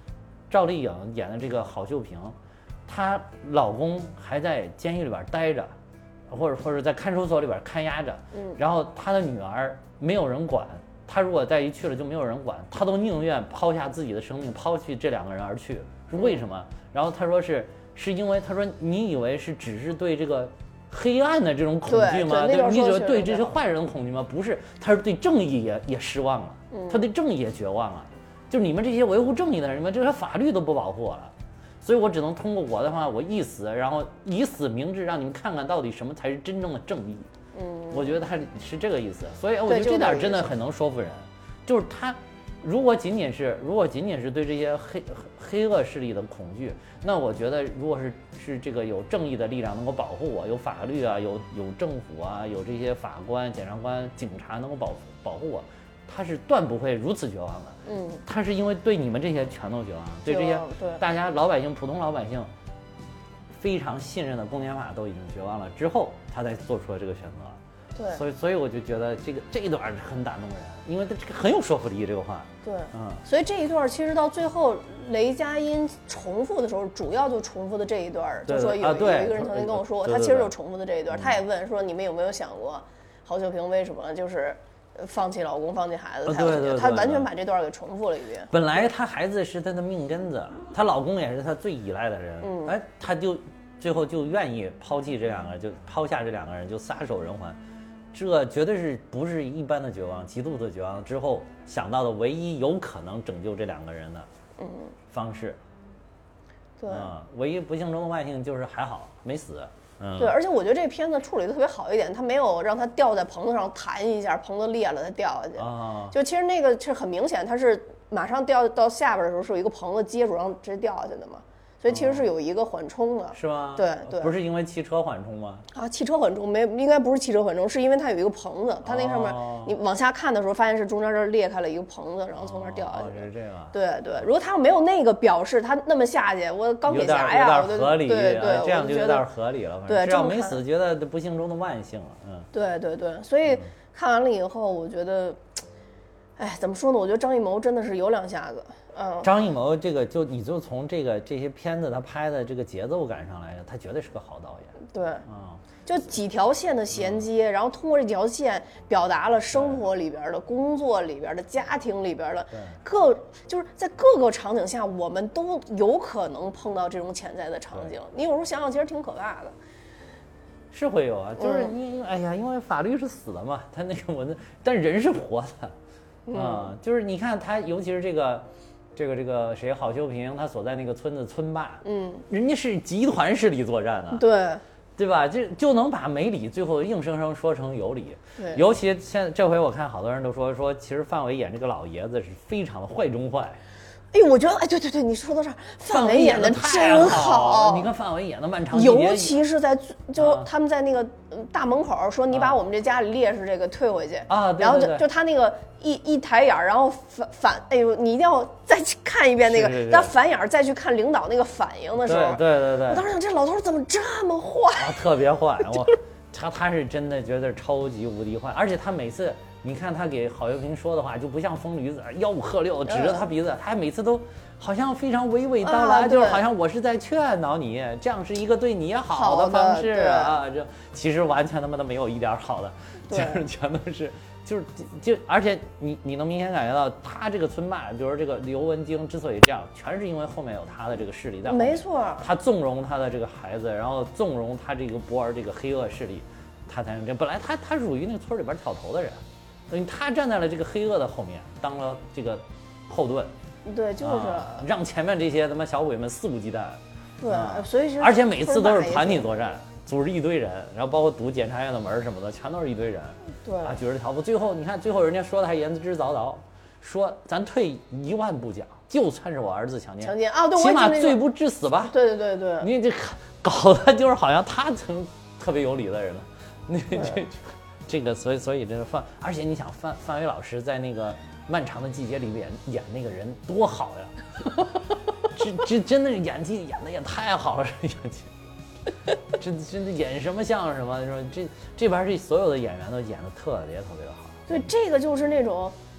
赵丽颖演的这个郝秀萍，她老公还在监狱里边待着，或者在看守所里边看押着，然后她的女儿没有人管，她如果再一去了就没有人管，她都宁愿抛下自己的生命，抛弃这2个人而去，是为什么？然后她说是因为她说你以为是只是对这个黑暗的这种恐惧吗？对，你以为对这些坏人的恐惧吗？不是，她是对正义也失望了，她对正义也绝望了。就你们这些维护正义的人，你们这些法律都不保护我了，所以我只能通过我的话，我一死，然后以死明志，让你们看看到底什么才是真正的正义。我觉得他是这个意思，所以我觉得这点真的很能说服人。就是他如果仅仅是对这些黑恶势力的恐惧，那我觉得如果是这个有正义的力量能够保护我，有法律啊，有政府啊，有这些法官、检察官、警察能够保护我，他是断不会如此绝望的。他是因为对你们这些全都绝望，对这些大家老百姓、普通老百姓非常信任的公检法都已经绝望了之后，他才做出了这个选择。 对， 所以我就觉得这一段很打动人，因为这个很有说服力，这个话。 对，所以这一段其实到最后雷佳音重复的时候，主要就重复的这一段，就说有一个人曾经跟我说过，他其实就重复的这一段，他也问说你们有没有想过郝秀萍为什么就是放弃老公放弃孩子，他完全把这段给重复了一遍。 本来他孩子是他的命根子，他老公也是他最依赖的人，他就最后就愿意抛下这2个人，就撒手人寰。这绝对是不是一般的绝望，极度的绝望之后想到的唯一有可能拯救这2个人的方式。 对， 唯一不幸中的万幸就是还好没死。 对，而且我觉得这片子处理的特别好一点，他没有让他吊在棚子上弹一下，棚子裂了他掉下去。就其实那个是很明显，他是马上掉到下边的时候是有一个棚子接住，然后直接掉下去的嘛。所以其实是有一个缓冲的， 是吗？ 对， 不是因为汽车缓冲吗？ 汽车缓冲应该不是汽车缓冲，是因为它有一个棚子，它那上面你往下看的时候，发现是中间这裂开了一个棚子，然后从那儿掉下去。 是这个。 对，如果他没有那个表示，他那么下去，我钢铁侠呀， 有点合理， 对， 这样就有点合理了。 对， 只要没死，觉得不幸中的万幸了。 对，所以看完了以后，我觉得，怎么说呢？我觉得张艺谋真的是有2下子。 张艺谋这个你就从这些片子他拍的这个节奏感上来，他绝对是个好导演。 对，就几条线的衔接，然后通过这几条线表达了生活里边的、工作里边的、家庭里边的就是在各个场景下，我们都有可能碰到这种潜在的场景。你有时候想想，其实挺可怕的。是会有啊，就是因为法律是死的嘛，他那个但人是活的。就是你看他，尤其是这个谁郝秀萍，他所在那个村子村霸，人家是集团势力作战的，对吧？就能把没理最后硬生生说成有理。对，尤其这回我看好多人都说，其实范伟演这个老爷子是非常的坏中坏。 我觉得对，你说到这儿，范伟演的真好。 你看范伟演的漫长季节， 尤其是他们在那个大门口说，你把我们这家里烈士这个退回去啊， 然后就他那个一抬眼，然后反，你一定要再去看一遍那个，他反眼再去看领导那个反应的时候， 对， 我当时想这老头怎么这么坏， 特别坏，他是真的觉得超级无敌坏，而且他每次。你看他给郝秀萍说的话就不像疯驴子吆五喝六指着他鼻子，他每次都好像非常娓娓道来，就是好像我是在劝导你，这样是一个对你好的方式啊。这其实完全他妈的没有一点好的，就是全都是就而且你能明显感觉到他这个村霸，比如说这个刘文京之所以这样，全是因为后面有他的这个势力在后面。 没错， 他纵容他的这个孩子，然后纵容他这个博儿这个黑恶势力，他才能这样。本来他属于那村里边挑头的人。等于他站在了这个黑恶的后面，当了这个后盾， 对，就是、 让前面这些他妈小鬼们肆无忌惮。 对，所以而且每次都是团体作战，组织一堆人，然后包括堵检察院的门什么的，全都是一堆人。 对举着条幅，最后你看，最后人家说的还言之凿凿，说咱退1万步讲，就算是我儿子强奸啊，对， 起码罪不至死吧？ 对， 你这搞的就是好像他特别有理的人了，这个所以真的而且你想范伟老师在那个漫长的季节里面演那个人多好呀，真的是演技演的也太好了，演技真的演什么像什么，说这边这所有的演员都演的特别好。 对，这个就是那种，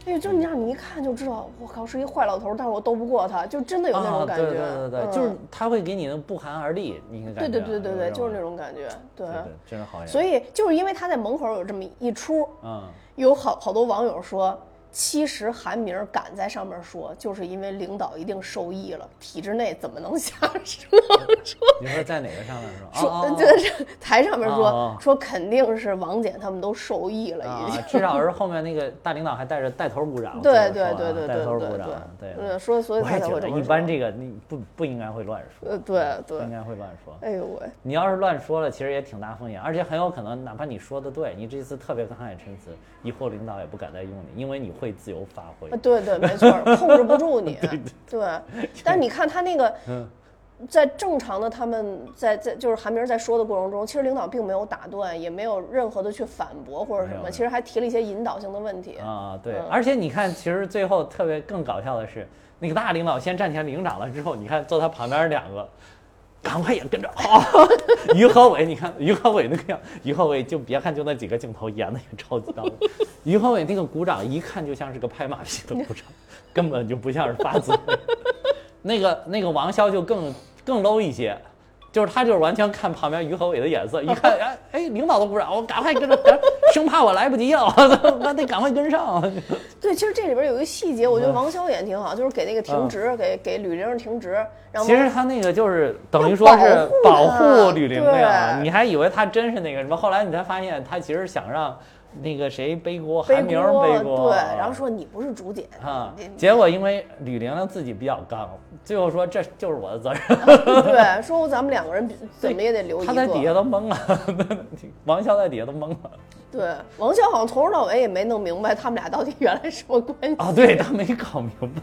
哎，就你让你一看就知道，我靠，是一坏老头，但是我斗不过他，就真的有那种感觉。 对，就是他会给你的不寒而栗，你看感觉。 对，就是那种感觉。对， 真是好演。 所以就是因为他在门口有这么一出，有好多网友说。其实韩明敢在上面说，就是因为领导一定受益了，体制内怎么能瞎说？ 你说在哪个上面说？就是台上面说肯定是王姐他们都受益了，已经。 至少是后面那个大领导还带头鼓掌。 对， 带头鼓掌。对， 说所以他才会这么说。 一般这个你不应该会乱说。 对， 应该会乱说。 哎呦喂！ 你要是乱说了，其实也挺大风险，而且很有可能，哪怕你说的对，你这次特别慷慨陈词，以后领导也不敢再用你，因为你会自由发挥。 对，没错，控制不住你。对，但是你看他那个，在正常的他们在就是韩明在说的过程中，其实领导并没有打断，也没有任何的去反驳或者什么，其实还提了一些引导性的问题对，而且你看，其实最后特别更搞笑的是，那个大领导先站起来领奖了之后，你看坐他旁边两个。赶快也跟着于和伟，你看于和伟那个样，于和伟就别看就那几个镜头演的也超级高，于和伟那个鼓掌一看就像是个拍马屁的鼓掌，根本就不像是发自。那个王骁就更 low 一些，就是他就是完全看旁边于和伟的眼色，一看哎领导都鼓掌，我赶快跟着，生怕我来不及了，那得赶快跟上。 对，其实这里边有一个细节，我觉得王骁演挺好，就是给那个停职，给吕玲停职。然后其实他那个就是等于说是保护吕玲的呀，你还以为他真是那个什么，后来你才发现他其实想让那个谁背锅，韩明背锅， 对，然后说你不是主检结果因为吕玲自己比较刚，最后说这就是我的责任， 对，说咱们两个人怎么也得留一个， 他在底下都懵了，王骁在底下都懵了。 对，王骁好像从头到尾也没弄明白他们俩到底原来什么关系对他没搞明白。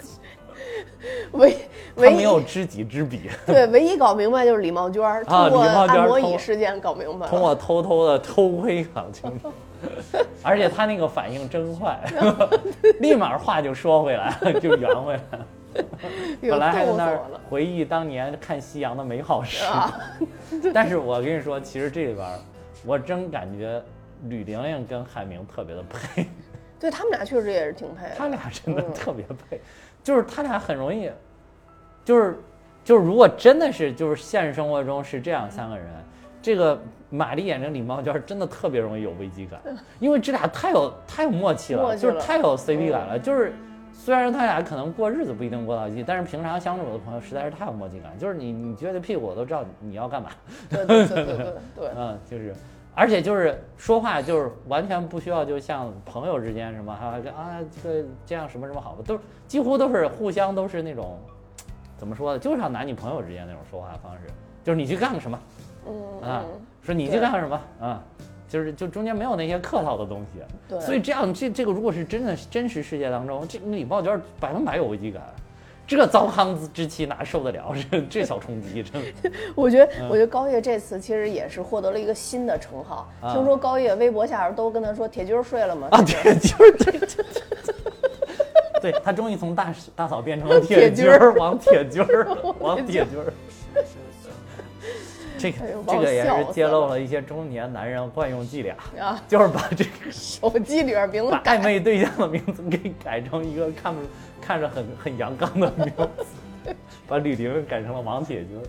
他没有知己知彼。 对，唯一搞明白就是李茂娟通过按摩椅事件搞明白了， 通过偷偷的偷窥搞清楚。而且他那个反应真快，立马话就说回来了，就圆回来了。本来还在那儿回忆当年看夕阳的美好时光，但是我跟你说，其实这里边我真感觉吕玲玲跟韩明特别的配。 对，他们俩确实也是挺配的， 他俩真的特别配。就是他俩很容易，就是如果真的是就是现实生活中是这样三个人，这个马丽演成李茂娟真的特别容易有危机感，因为这俩太有默契了，就是太有 CP 感了。就是虽然他俩可能过日子不一定过到一起，但是平常相处的朋友实在是太有默契感，就是你撅着屁股我都知道你要干嘛。 对， 就是。而且就是说话就是完全不需要，就像朋友之间什么，还跟这样什么好吧，几乎都是互相都是那种，怎么说呢，就像男女朋友之间那种说话方式，就是你去干个什么，说你去干什么就中间没有那些客套的东西。 对， 所以这样这个如果是真实世界当中，这李茂娟100%有危机感。这糟糠之妻哪受得了？这小冲击真的。我觉得高叶这次其实也是获得了一个新的称号。听说高叶微博下边都跟他说：“铁军睡了吗？” 铁军对他终于从大嫂变成了铁军王铁军。这个也是揭露了一些中年男人惯用伎俩就是把这个手机里边名字， 把暧昧对象的名字给改成一个看着很阳刚的名字，把吕玲改成了王铁军。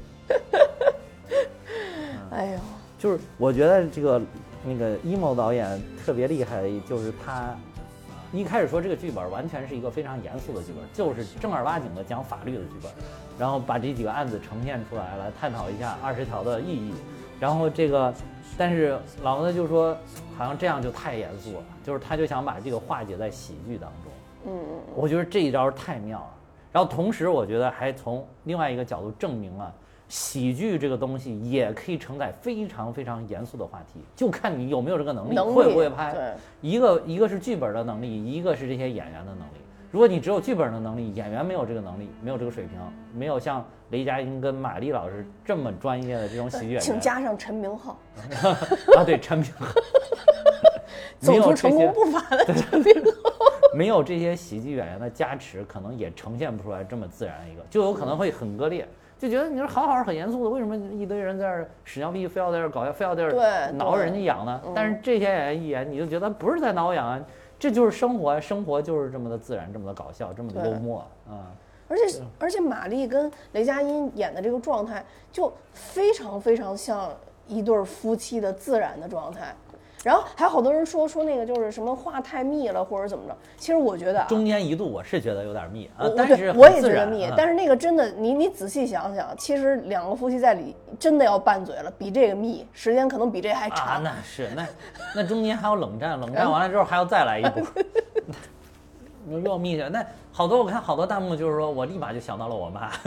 哎呦， 就是我觉得那个 emo 导演特别厉害的，就是他一开始说这个剧本完全是一个非常严肃的剧本，就是正儿八经的讲法律的剧本，然后把这几个案子呈现出来，来探讨一下20条的意义。然后但是老子就说好像这样就太严肃了，就是他就想把这个化解在喜剧当中。我觉得这一招太妙了。然后同时我觉得还从另外一个角度证明了喜剧这个东西也可以承载非常非常严肃的话题，就看你有没有这个能力会不会拍。一个是剧本的能力，一个是这些演员的能力。如果你只有剧本的能力，演员没有这个能力，没有这个水平，没有像雷佳音跟马丽老师这么专业的这种喜剧演员， 请加上陈明昊对，陈明昊走出成功步伐的陈明昊， 没有这些喜剧演员的加持，可能也呈现不出来这么自然一个，就有可能会很割裂。就觉得你说好很严肃的，为什么一堆人在这儿屎尿屁，非要在这儿搞笑，非要在这儿挠人家痒呢？但是这些演员一演，你就觉得不是在挠痒啊， 这就是生活，生活就是这么的自然，这么的搞笑，这么的幽默啊。 而且马丽跟雷佳音演的这个状态就非常非常像一对夫妻的自然的状态。然后还有好多人说那个就是什么话太密了或者怎么着，其实我觉得中间一度我是觉得有点密啊，但是我也觉得密， 啊、 但是那个真的你仔细想想，其实两个夫妻在里真的要拌嘴了，比这个密，时间可能比这还长。 啊，那是那中间还有冷战，冷战完了之后还要再来一步，又密着。那好多我看好多弹幕就是说我立马就想到了我妈。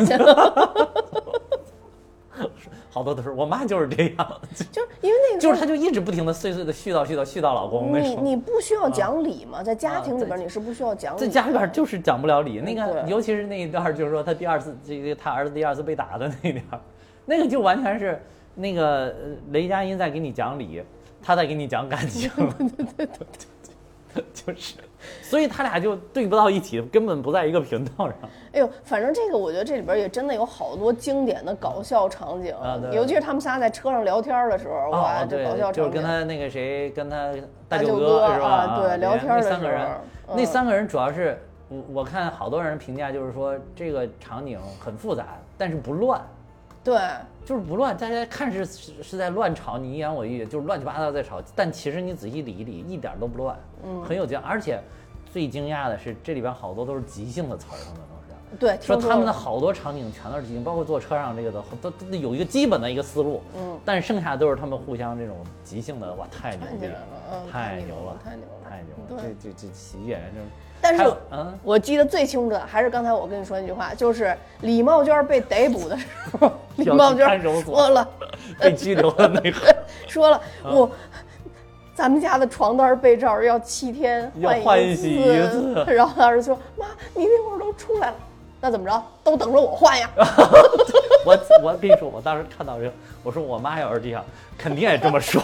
好多都是我妈就是这样， 就是因为那个就是她就一直不停的碎碎的絮叨老公那种。 你不需要讲理吗？在家庭里边你是不需要讲理的， 在家里边就是讲不了理。那个尤其是那一段，就是说他第二次他儿子第二次被打的那一点，那个就完全是那个雷佳音在给你讲理，他在给你讲感情。对，就是，所以他俩就对不到一起，根本不在一个频道上。 哎呦，反正这个我觉得这里边也真的有好多经典的搞笑场景，尤其是他们仨在车上聊天的时候，哇，这搞笑场景。 就是跟他那个谁，跟他大舅哥是吧？ 对，聊天的时候， 那三个人主要是我看好多人评价就是说这个场景很复杂，但是不乱。 对， 就是不乱，大家看是在乱吵，你一言我一语，就是乱七八糟在吵，但其实你仔细理一理，一点都不乱，很有劲。而且最惊讶的是，这里边好多都是即兴的词儿，他们都是。 对， 说他们的好多场景全都是即兴，包括坐车上这个都有一个基本的一个思路，但是剩下都是他们互相这种即兴的，哇，太牛逼了，太牛了，太牛了，这喜剧演员就是。 但是，我记得最清楚的还是刚才我跟你说那句话，就是李茂娟被逮捕的时候，李茂娟说了， 被拘留的那个， 说了咱们家的床单被罩要7天换洗一次， 然后当时说妈，你那会儿都出来了，那怎么着，都等着我换呀。 我跟你说，我当时看到这个，我说我妈要是这样，肯定也这么说。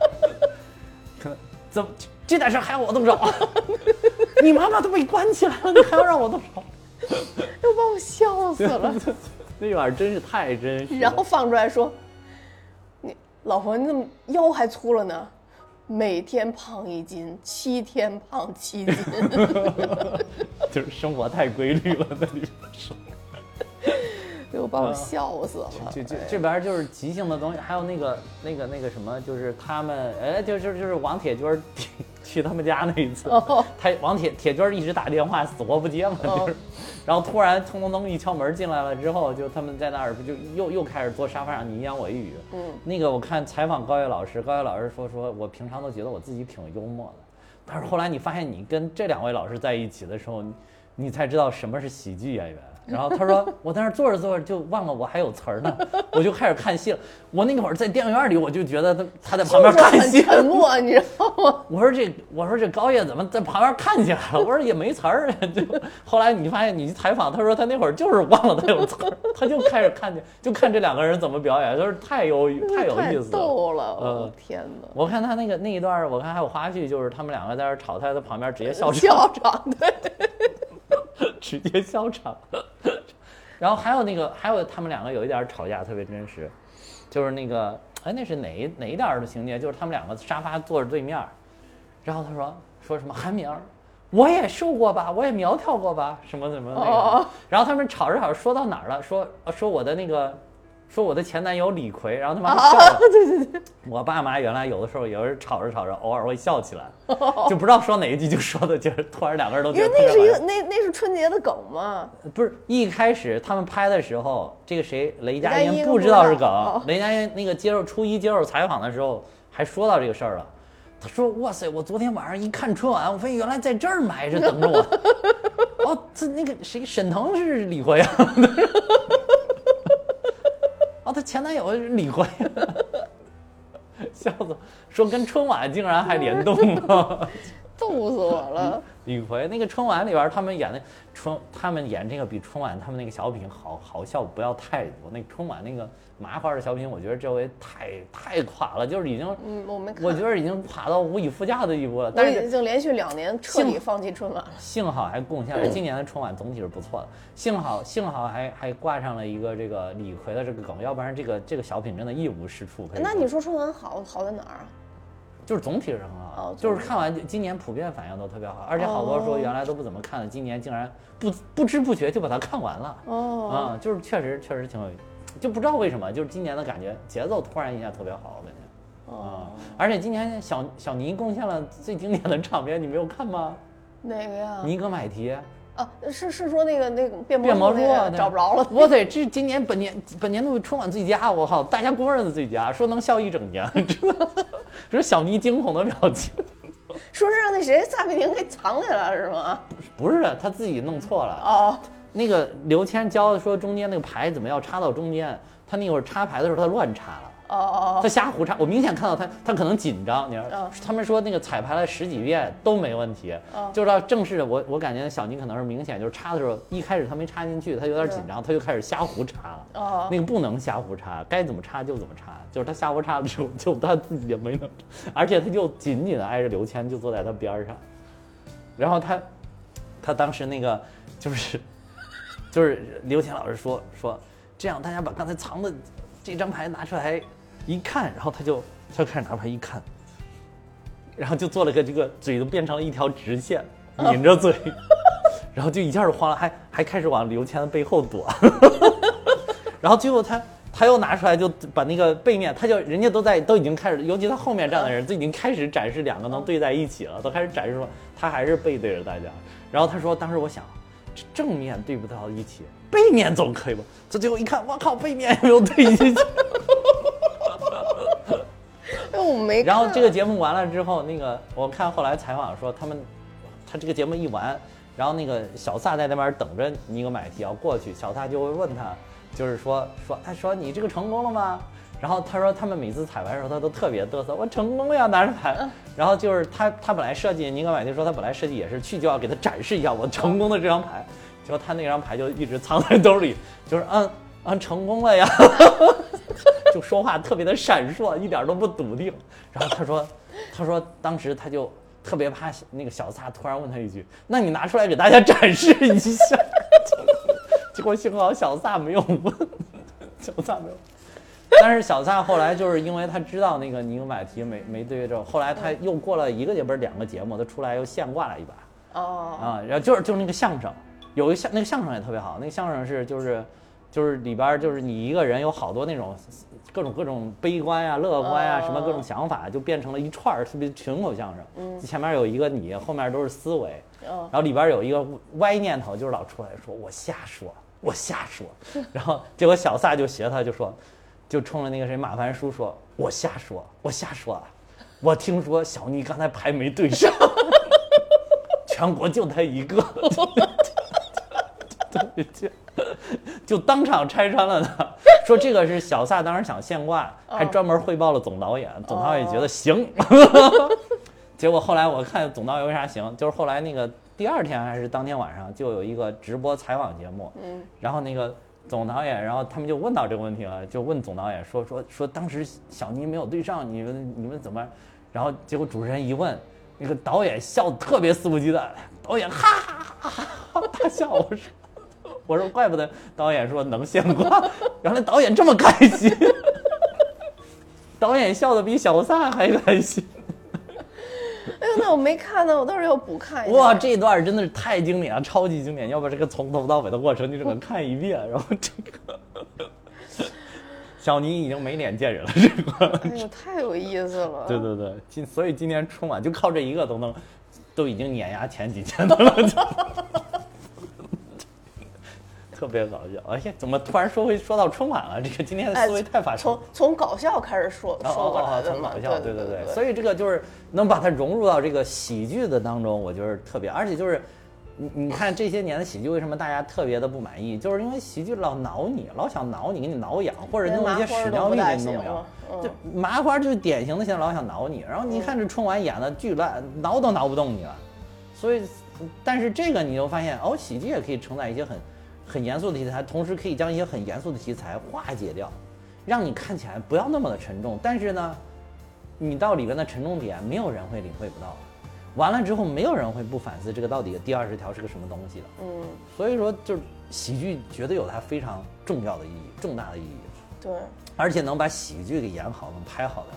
怎么这点事还要我动手？你妈妈都被关起来了，你还要让我动手？ 又把我笑死了。 那段真是太真实。 然后放出来说：“你老婆，你怎么腰还粗了呢？每天胖1斤，7天胖7斤。” 就是生活太规律了，那里说。 又把我笑死了。 这边就是即兴的东西，还有那个什么，就是他们就是王铁军去他们家那一次，王铁军一直打电话死活不接嘛，就是，然后突然咚咚咚一敲门进来了之后，就他们在那儿就又开始坐沙发上你一言我一语。那个我看采访高岳老师说我平常都觉得我自己挺幽默的，但是后来你发现你跟这2位老师在一起的时候，你才知道什么是喜剧演员。然后他说我在那坐着就忘了我还有词儿呢，我就开始看戏了。我那会儿在电影院里，我就觉得他在旁边看戏， 很沉默，你知道吗？ 我说这高叶怎么在旁边看起来了？我说也没词儿。就后来你发现你去采访，他说他那会儿就是忘了他有词儿，他就开始看这2个人怎么表演，就是太有意思了， 太逗了，天哪！ 我看他那一段，我看还有花絮，就是他们2个在那吵，他在旁边直接笑场，对。 直接笑场。然后还有他们2个有一点吵架特别真实，就是那个那是哪一点的情节，就是他们2个沙发坐着对面，然后他说什么韩明，我也瘦过吧，我也苗条过吧，什么那个，然后他们吵着说到哪儿了，说我的那个。说我的前男友李逵，然后他妈笑了。 对。 我爸妈原来有的时候也是吵着，偶尔会笑起来，就不知道说哪一句就说的，就是突然2个人都觉得因为那是一个那是春节的梗嘛。 不是一开始他们拍的时候，这个谁雷佳音不知道是梗，雷佳音那个初一接受采访的时候还说到这个事儿了。他说：“哇塞，我昨天晚上一看春晚，我发现原来在这儿埋着等着我。哦，这那个谁沈腾是李逵啊。”他前男友李逵，笑死！说跟春晚竟然还联动了， 逗死我了！ 李逵那个春晚里边，他们演这个比春晚他们那个小品好笑不要太多。那春晚那个麻花的小品，我觉得这回太垮了，就是已经我觉得已经垮到无以复加的地步了。但是已经连续2年彻底放弃春晚了。 幸好还贡献了今年的春晚总体是不错的，幸好还挂上了一个这个李逵的这个梗，要不然这个小品真的一无是处。 那你说春晚好在哪儿啊？ 就是总体是很好， 哦就是看完今年普遍反应都特别好，而且好多说原来都不怎么看的，今年竟然不知不觉就把它看完了。就是确实挺有，就不知道为什么，就是今年的感觉节奏突然一下特别好，我感觉。而且今年小尼贡献了最经典的场面，你没有看吗？ 哪个呀？ 尼格买提。 是说那个变魔术那个找不着了。 哇塞，这今年本年度春晚最佳，我靠，大家公认的最佳，说能笑一整年，真的。这是小尼惊恐的表情。 说是让那谁撒贝宁给藏起来了是吗？ 不是的，他自己弄错了。那个刘谦教说中间那个牌怎么要插到中间，他那会儿插牌的时候他乱插了。他瞎胡插，我明显看到他可能紧张。他们说那个彩排了10几遍都没问题，就到正式的我感觉小尼可能是明显就是插的时候，一开始他没插进去，他有点紧张，他就开始瞎胡插了。那个不能瞎胡插，该怎么插就怎么插，就是他瞎胡插的时候，就他自己也没能，而且他就紧紧的挨着刘谦，就坐在他边上。然后他当时那个就是刘谦老师说这样，大家把刚才藏的这张牌拿出来一看，然后他就开始拿牌一看，然后就做了个这个嘴都变成了一条直线，抿着嘴，然后就一下就慌了，还开始往刘谦的背后躲，然后最后他又拿出来就把那个背面，人家都已经开始，尤其他后面站的人都已经开始展示两个能对在一起了，都开始展示说他还是背对着大家，然后他说当时我想正面对不到一起，背面总可以吧？这最后一看，我靠，背面也没有对一起。 我没看。 然后这个节目完了之后，那个我看后来采访说他这个节目一完，然后那个小撒在那边等着尼格买提要过去，小撒就会问他，就是说你这个成功了吗？然后他说他们每次彩排的时候他都特别嘚瑟，我成功了呀，拿着牌。然后就是他本来设计，尼格买提说他本来设计也是去就要给他展示一下我成功的这张牌，结果他那张牌就一直藏在兜里，就是成功了呀。就说话特别的闪烁，一点都不笃定。然后他说当时他就特别怕那个小撒突然问他一句，那你拿出来给大家展示一下。结果幸好小撒没有问，但是小撒后来就是因为他知道那个尼格买提没对着，后来他又过了一个节不是2个节目，他出来又现挂了一把。然后就是那个相声，有一那个相声也特别好，那个相声是就是里边就是你一个人有好多那种各种悲观呀、乐观呀，什么各种想法，就变成了一串特别群口相声。前面有一个你，后面都是思维，然后里边有一个歪念头，就是老出来说我瞎说，然后结果小撒就学他，就冲着那个谁马凡叔说我瞎说，我听说小尼刚才牌没对上，全国就他一个。就当场拆穿了他，说这个是小撒当时想现挂，还专门汇报了总导演，总导演觉得行。结果后来我看总导演为啥行，就是后来那个第2天还是当天晚上就有一个直播采访节目，然后那个总导演，然后他们就问到这个问题了，就问总导演说当时小尼没有对上，你们怎么？然后结果主持人一问，那个导演笑得特别肆无忌惮，导演哈哈哈哈大笑，我说怪不得导演说能现挂，原来导演这么开心，导演笑得比小撒还开心。 哎呦，那我没看呢，我到时候要补看一下。 哇，这段真的是太经典了，超级经典！要不这个从头到尾的过程你只能看一遍，然后这个小尼已经没脸见人了，这个。 哎呦，太有意思了。 对，所以今年春晚就靠这一个都已经碾压前几天的了。特别搞笑，哎呀，怎么突然说到春晚了？这个今天的思维太发生。 从搞笑开始说过来的嘛。 从搞笑，对。所以这个就是能把它融入到这个喜剧的当中，我觉得特别。而且就是你看这些年的喜剧，为什么大家特别的不满意？就是因为喜剧老想挠你，给你挠痒，或者弄一些屎尿屁给你弄痒。就麻花就是典型的，现在老想挠你。然后你看这春晚演的巨烂，挠都挠不动你了。所以，但是这个你就发现喜剧也可以承载一些很严肃的题材，同时可以将一些很严肃的题材化解掉，让你看起来不要那么的沉重。但是呢，你到里边的沉重点，没有人会领会不到。完了之后，没有人会不反思这个到底第20条是个什么东西的。所以说，就是喜剧绝对有它非常重要的意义，重大的意义。 对， 而且能把喜剧给演好，能拍好的，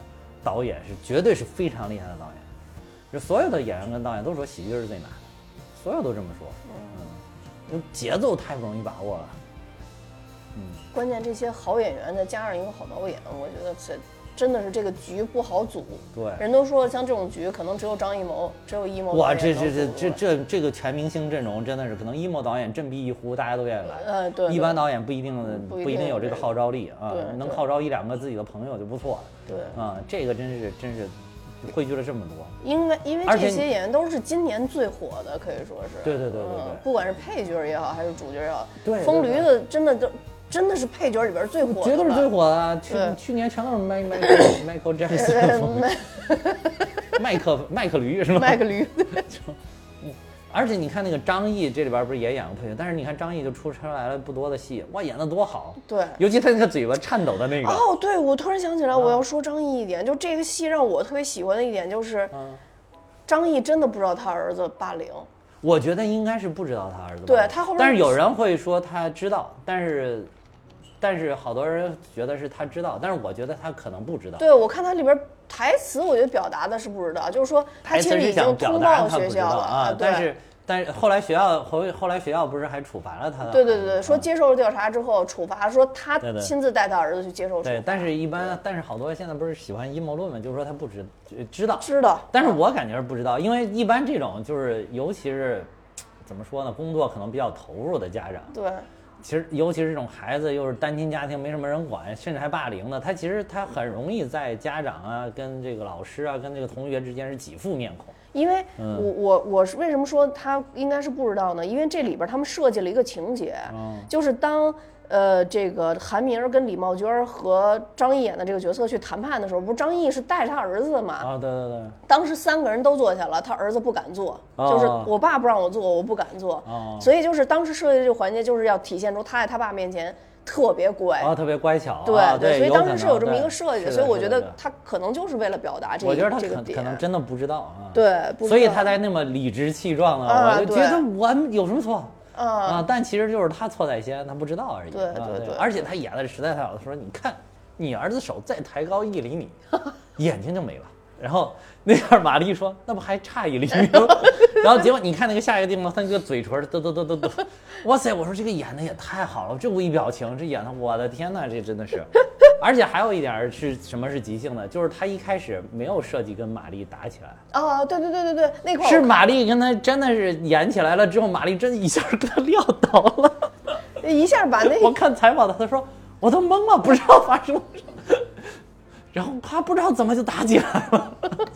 导演是绝对是非常厉害的导演，就所有的演员跟导演都说喜剧是最难的，所有都这么说。节奏太不容易把握了。 关键这些好演员再加上一个好导演，我觉得真的是这个局不好组。 对， 人都说像这种局可能只有张艺谋，只有一谋。 哇，这个全明星阵容真的是可能一谋导演振臂一呼，大家都愿意来。 对， 一般导演不一定有这个号召力啊，能号召1-2个自己的朋友就不错了。 对啊，这个真是汇聚了这么多。 因为这些演员都是今年最火的，可以说是。 对， 不管是配角也好，还是主角也好， 对， 风驴子真的是配角里边最火的， 绝对是最火的。去年全都是 Michael Jackson， 麦克驴是吧？ 麦克驴。 而且你看那个张译这里边不是也演过配角，但是你看张译就出来了不多的戏，哇，演得多好。 对， 尤其他那个嘴巴颤抖的那个。 哦，对，我突然想起来，我要说张译一点，就这个戏让我特别喜欢的一点就是，张译真的不知道他儿子霸凌。 我觉得应该是不知道他儿子。 对，他后边。 但是有人会说他知道，但是好多人觉得是他知道，但是我觉得他可能不知道。 对，我看他里边台词，我觉得表达的是不知道，就是说他其实已经通报学校了啊。但是后来学校不是还处罚了他的？ 对，说接受了调查之后处罚，说他亲自带他儿子去接受处罚。 对，但是好多现在不是喜欢阴谋论嘛，就是说他不知道， 但是我感觉是不知道，因为一般这种就是尤其是怎么说呢，工作可能比较投入的家长， 对。 其实，尤其是这种孩子又是单亲家庭，没什么人管，甚至还霸凌的，他其实很容易在家长啊、跟这个老师啊、跟这个同学之间是几副面孔。 因为我是为什么说他应该是不知道呢？因为这里边他们设计了一个情节，就是当这个韩明跟李茂娟和张译演的这个角色去谈判的时候，不是张译是带着他儿子嘛？ 啊，对。 当时3个人都坐下了，他儿子不敢坐，就是我爸不让我坐，我不敢坐。所以就是当时设计这个环节，就是要体现出他在他爸面前特别乖， 特别乖巧。 对，所以当时是有这么一个设计， 所以我觉得他可能就是为了表达这个点。 我觉得他可能真的不知道啊。 对， 所以他才那么理直气壮啊！我就觉得我有什么错？但其实就是他错在先，他不知道而已。 对， 而且他演的实在太好了，说你看你儿子手再抬高1厘米，眼睛就没了。然后那边玛丽说那不还差1厘米吗？然后结果你看那个下一个地方，他那个嘴唇嘚，哇塞！我说这个演的也太好了，这无意表情，这演的我的天哪，这真的是。而且还有一点是什么是即兴的，就是他一开始没有设计跟玛丽打起来。 对，那块是玛丽跟他真的是演起来了之后，玛丽真一下跟他撂倒了， 一下把那我看采访他说我都懵了，不知道发生了什么，然后他不知道怎么就打起来了。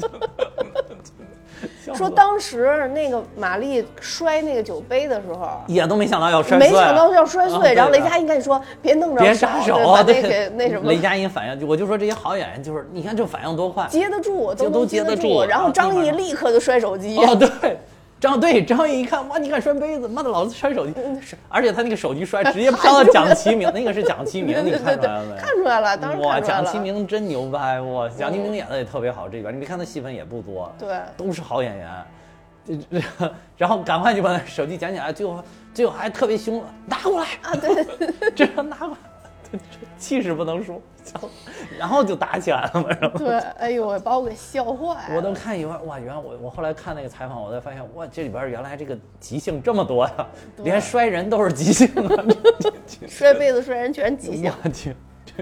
说当时那个玛丽摔那个酒杯的时候， 也都没想到要摔碎， 没想到要摔碎。然后雷佳音跟你说别弄着手， 别扎手， 对，那什么。 雷佳音反应，我就说这些好演员就是你看这反应多快， 接得住， 都接得住。 然后张译立刻就摔手机。 对。张译一看，哇，你敢摔杯子，妈的，老子摔手机，而且他那个手机摔直接飘到蒋奇明，那个是蒋奇明，你看出来了没？ 看出来了，当然看出来了。 哇，蒋奇明真牛掰，哇，蒋奇明演的也特别好，这边你别看他戏份也不多， 对， 都是好演员。然后赶快就把手机捡起来，最后还特别凶，拿过来啊！对， 这样拿过来，气势不能输，然后就打起来了嘛。 对，哎呦，把我给笑坏了。 我都看一会儿，哇，原来我后来看那个采访，我才发现，哇，这里边原来这个即兴这么多呀，连摔人都是即兴啊， 摔杯子摔人全即兴。 我去，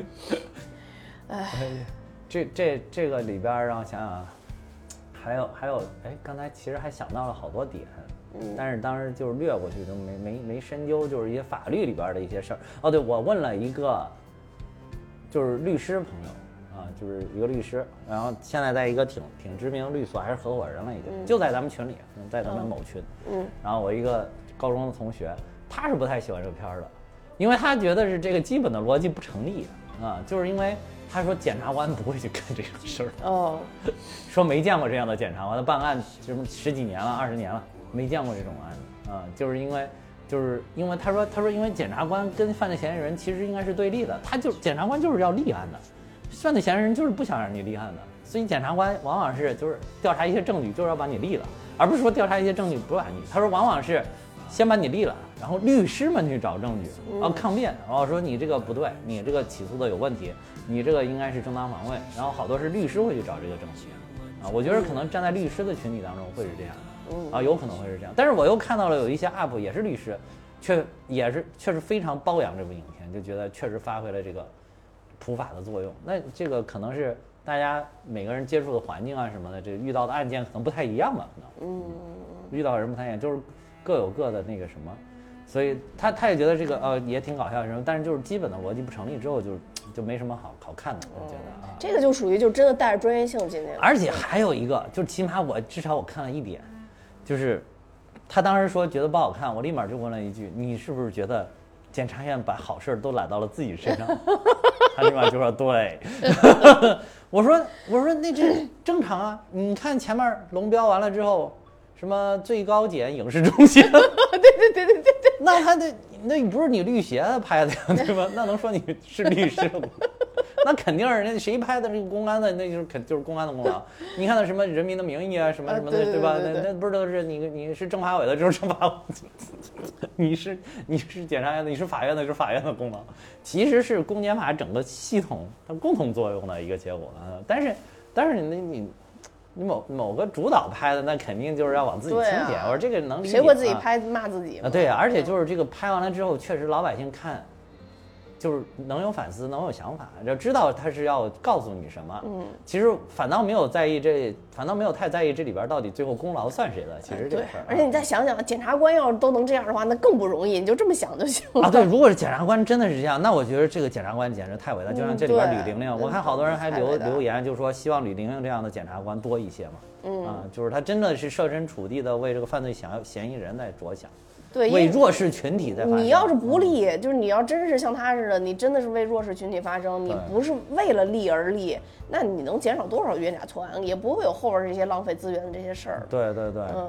这个里边让我想想。还有，刚才其实还想到了好多点，但是当时就是略过去，就没深究，就是一些法律里边的一些事儿。对，我问了一个就是律师朋友啊，就是一个律师，然后现在在一个挺知名律所还是合伙人了，已经就在咱们群里，在咱们某群。然后我一个高中的同学，他是不太喜欢这个片儿的，因为他觉得是这个基本的逻辑不成立啊，就是因为。他说检察官不会去干这种事儿说没见过这样的检察官，他办案什么10几年了、20年了，没见过这种案子啊，就是因为他说因为检察官跟犯罪嫌疑人其实应该是对立的，检察官就是要立案的，犯罪嫌疑人就是不想让你立案的，所以检察官往往是就是调查一些证据就是要把你立了，而不是说调查一些证据不把你。他说往往是先把你立了，然后律师们去找证据，然后抗辩，然后说你这个不对，你这个起诉的有问题，你这个应该是正当防卫，然后好多是律师会去找这个证据，啊，我觉得可能站在律师的群体当中会是这样的，啊，有可能会是这样，但是我又看到了有一些 UP 也是律师，确实非常褒扬这部影片，就觉得确实发挥了这个普法的作用。那这个可能是大家每个人接触的环境啊什么的，这遇到的案件可能不太一样吧，可能，遇到的人不太一样，就是各有各的那个什么，所以他也觉得这个也挺搞笑什么，但是就是基本的逻辑不成立之后就没什么好看的，我觉得啊， 这个就属于就真的带着专业性进去了。 而且还有一个，就是起码至少我看了一点，就是他当时说觉得不好看，我立马就问了一句：“你是不是觉得检察院把好事都揽到了自己身上？”他立马就说：“对。”我说那这正常啊，你看前面龙标完了之后，什么最高检影视中心，对，那他那不是你律协拍的呀，对吧？那能说你是律师吗？那肯定是人家谁拍的这个公安的，那就是公安的功劳。你看那什么《人民的名义》啊，什么什么的，对吧？那不是都是你是政法委的，就是政法委，你是检察院的，你是法院的，就是法院的功劳。其实是公检法整个系统它共同作用的一个结果啊。但是你某个主导拍的，那肯定就是要往自己轻点。我说这个能理解， 谁会自己拍骂自己啊？对啊，而且就是这个拍完了之后，确实老百姓看。就是能有反思，能有想法，就知道他是要告诉你什么。其实反倒没有太在意这里边到底最后功劳算谁的。其实这个事儿， 而且你再想想，检察官要是都能这样的话，那更不容易。你就这么想就行了啊。对，如果是检察官真的是这样，那我觉得这个检察官简直太伟大。就像这里边吕玲玲，我看好多人还留言，就说希望吕玲玲这样的检察官多一些嘛。就是他真的是设身处地的为这个犯罪嫌疑人在着想。 对， 为弱势群体在发声。 你要是不立，就是你要真是像他似的，你真的是为弱势群体发声，你不是为了立而立，那你能减少多少冤假错案，也不会有后边这些浪费资源的这些事儿。 对，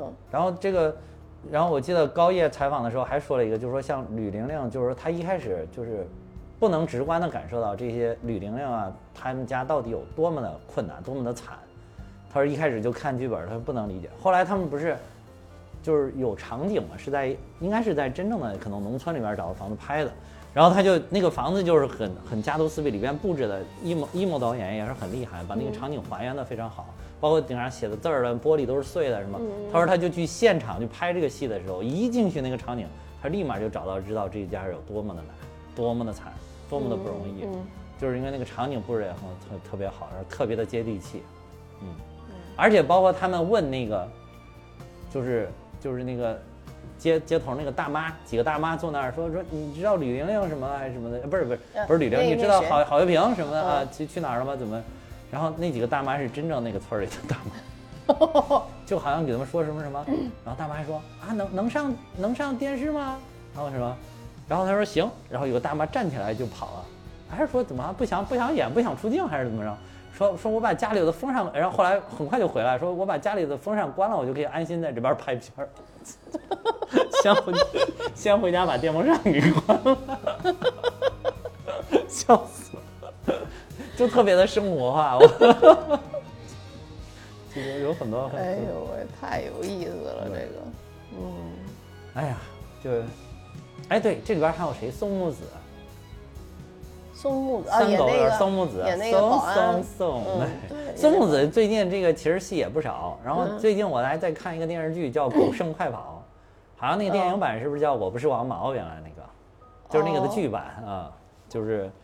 然后我记得高叶采访的时候还说了一个，就是说像吕玲玲，就是说她一开始就是不能直观的感受到这些吕玲玲啊，他们家到底有多么的困难，多么的惨。他说一开始就看剧本，他不能理解。后来他们不是。就是有场景嘛，应该是在真正的可能农村里边找的房子拍的，然后他就那个房子就是很家徒四壁，里边布置的一模导演也是很厉害，把那个场景还原的非常好，包括顶上写的字儿的玻璃都是碎的什么。他说他就去现场去拍这个戏的时候，一进去那个场景，他立马就知道这一家人有多么的难，多么的惨，多么的不容易，就是因为那个场景布置也特别好，然后特别的接地气，而且包括他们问那个就是那个街头那个大妈，几个大妈坐那儿说你知道吕玲玲什么还是什么的，不是吕玲，你知道郝月平什么的啊？去哪儿了吗？怎么？然后那几个大妈是真正那个村里的大妈，就好像给他们说什么，然后大妈还说啊能上电视吗？然后什么？然后他说行，然后有个大妈站起来就跑了，还是说怎么不想演不想出镜还是怎么着？说我把家里的风扇，然后后来很快就回来，说我把家里的风扇关了，我就可以安心在这边拍片儿。先回家把电风扇给关了，笑死了，就特别的生活化。其实有很多， 哎呦喂，太有意思了这个， 哎呀，就是哎对，这里边还有谁？宋木子。 宋木子三狗的宋木子， 演那个保安宋木子最近这个其实戏也不少，然后最近我还在看一个电视剧叫《狗剩快跑》，好像那个电影版是不是叫《我不是王毛》？原来那个就是那个的剧版啊，就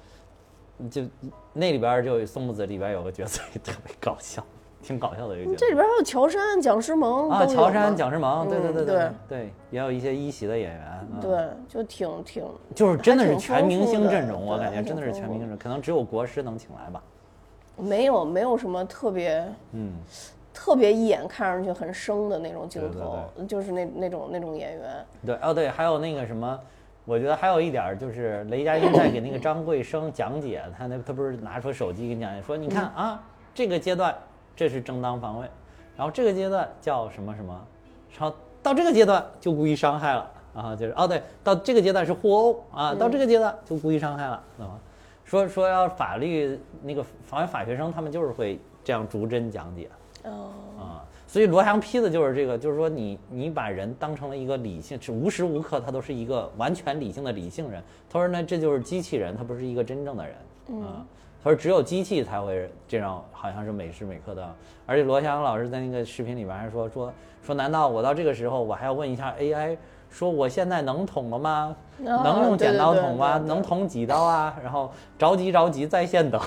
那里边就宋木子里边有个角色也特别搞笑，挺搞笑的一个角色。 这里边还有乔杉、蒋诗萌啊，乔杉、蒋诗萌，对，也有一些一席的演员。 对，就挺就是真的是全明星阵容，我感觉真的是全明星阵容，可能只有国师能请来吧。 没有什么特别一眼看上去很生的那种镜头，就是那种演员。 对，还有那个什么，我觉得还有一点就是雷佳音在给那个张桂生讲解，他不是拿出手机给你讲解说，你看啊，这个阶段这是正当防卫，然后这个阶段叫什么什么，然后到这个阶段就故意伤害了啊，就是对，到这个阶段是互殴啊，到这个阶段就故意伤害了，知道吗？说要法律那个法学生他们就是会这样逐帧讲解。 所以罗翔批的就是这个，就是说你把人当成了一个理性，是无时无刻他都是一个完全理性的理性人。他说呢，这就是机器人，他不是一个真正的人。他说只有机器才会这样，好像是每时每刻的。而且罗翔老师在那个视频里边还说，难道我到这个时候我还要问一下 AI， 说我现在能捅了吗？能用剪刀捅吗？能捅几刀啊？然后着急在线等。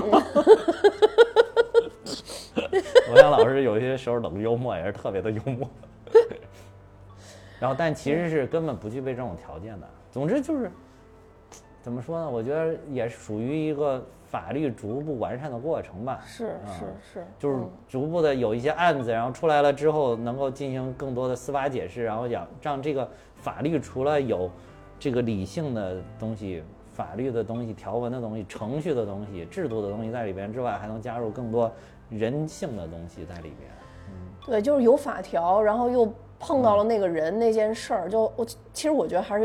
罗翔老师有些时候冷幽默也是特别的幽默。然后但其实是根本不具备这种条件的。总之就是怎么说呢？我觉得也属于一个法律逐步完善的过程吧。 是， 就是逐步的有一些案子，然后出来了之后，能够进行更多的司法解释，然后让这个法律除了有这个理性的东西、法律的东西、条文的东西、程序的东西、制度的东西在里边之外，还能加入更多人性的东西在里边。 对，就是有法条，然后又碰到了那个人那件事儿，其实我觉得还是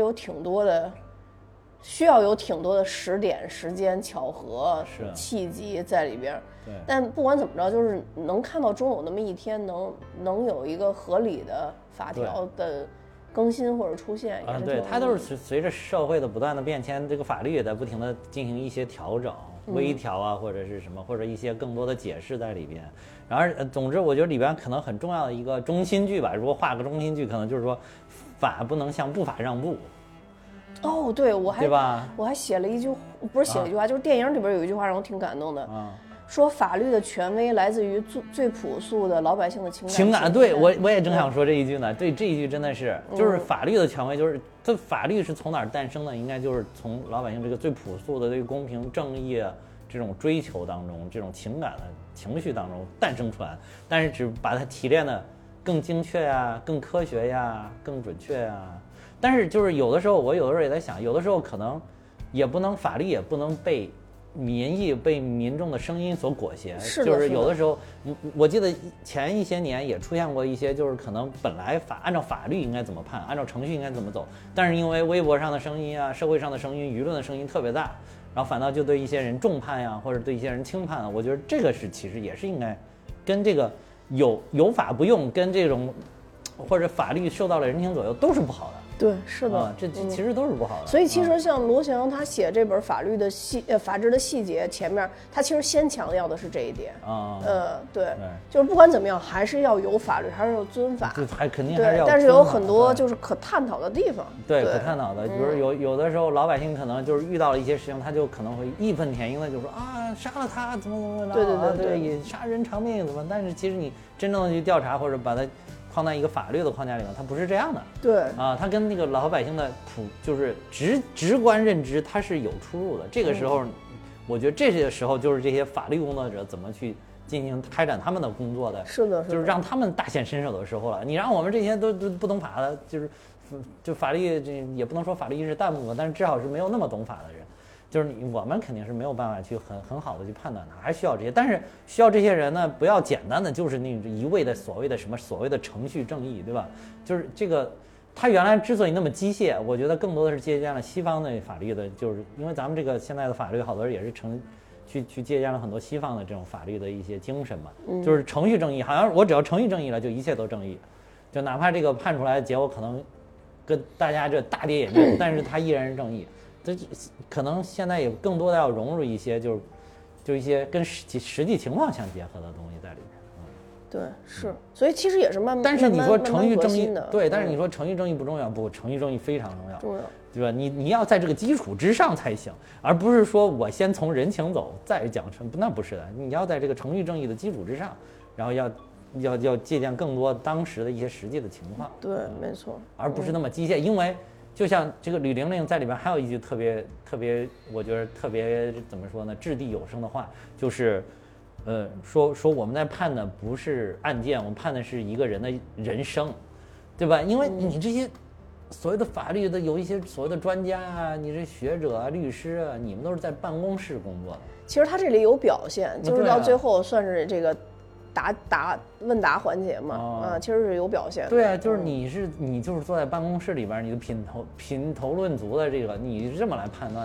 需要有挺多的时点、时间、巧合、契机在里边。 对。 但不管怎么着，就是能看到终有那么一天，能有一个合理的法条的更新或者出现。 对，它都是随着社会的不断的变迁，这个法律也在不停的进行一些调整、微调啊，或者是什么，或者一些更多的解释在里边。然而，总之，我觉得里边可能很重要的一个中心句吧，如果画个中心句，可能就是说，法不能向不法让步。 哦，对，我还写了一句，不是写了一句话，就是电影里边有一句话让我挺感动的，说法律的权威来自于最朴素的老百姓的情感。 对，我也正想说这一句呢。对，这一句真的是，就是法律的权威，就是这法律是从哪儿诞生的？应该就是从老百姓这个最朴素的对公平正义这种追求当中，这种情感的情绪当中诞生出来，但是只把它提炼的更精确呀、更科学呀、更准确呀。但是就是我有的时候也在想，有的时候可能也不能法律也不能被民意、被民众的声音所裹挟。就是有的时候，我记得前一些年也出现过一些，就是可能本来按照法律应该怎么判，按照程序应该怎么走，但是因为微博上的声音啊、社会上的声音、舆论的声音特别大，然后反倒就对一些人重判呀，或者对一些人轻判。我觉得这个其实也是应该跟这个有法不用，跟这种或者法律受到了人情左右都是不好的。 对，是的， 这其实都是不好的。 所以其实像罗翔他写这本法治的细节前面，他其实先强调的是这一点。对，就是不管怎么样，还是要有法律，还是要遵法。 还肯定还是要。 但是有很多就是可探讨的地方。 对，可探讨的，比如有的时候老百姓可能就是遇到了一些事情，他就可能会义愤填膺的就说啊，杀了他怎么着？对，杀人偿命怎么？但是其实你真正的去调查或者把它放在一个法律的框架里面，它不是这样的。 对它跟那个老百姓的就是直观认知它是有出入的。这个时候，我觉得这些时候就是这些法律工作者怎么去进行开展他们的工作的。 是的， 就是让他们大显身手的时候了。你让我们这些都不懂法的，就法律这也不能说法律意识淡漠吧，但是至少是没有那么懂法的人。就是我们肯定是没有办法去很好的去判断它，还需要这些，但是需要这些人呢，不要简单的就是那种一味的所谓的程序正义，对吧？就是这个，他原来之所以那么机械，我觉得更多的是借鉴了西方的法律的，就是因为咱们这个现在的法律好多人也是去借鉴了很多西方的这种法律的一些精神嘛，就是程序正义，好像我只要程序正义了，就一切都正义，就哪怕这个判出来的结果可能跟大家这大跌眼镜，但是它依然是正义。这可能现在也更多的要融入一些，就一些跟实际情况相结合的东西在里面。 对，是，所以其实也是慢慢。 但是你说程序正义对，但是你说程序正义不重要，不，程序正义非常重要，对吧？你要在这个基础之上才行，而不是说我先从人情走再讲那不是的，你要在这个程序正义的基础之上，然后要借鉴更多当时的一些实际的情况。 对，没错，而不是那么机械，因为。就像这个吕玲玲在里边还有一句特别，我觉得特别怎么说呢，掷地有声的话，就是，说我们在判的不是案件，我们判的是一个人的人生，对吧？因为你这些所谓的法律的有一些所谓的专家啊，你这学者啊、律师啊，你们都是在办公室工作的。 其实他这里有表现，就是到最后算是这个。问答环节嘛，其实是有表现的。 对啊，就是你就是坐在办公室里边，你的品头论足的这个，你是这么来判断的。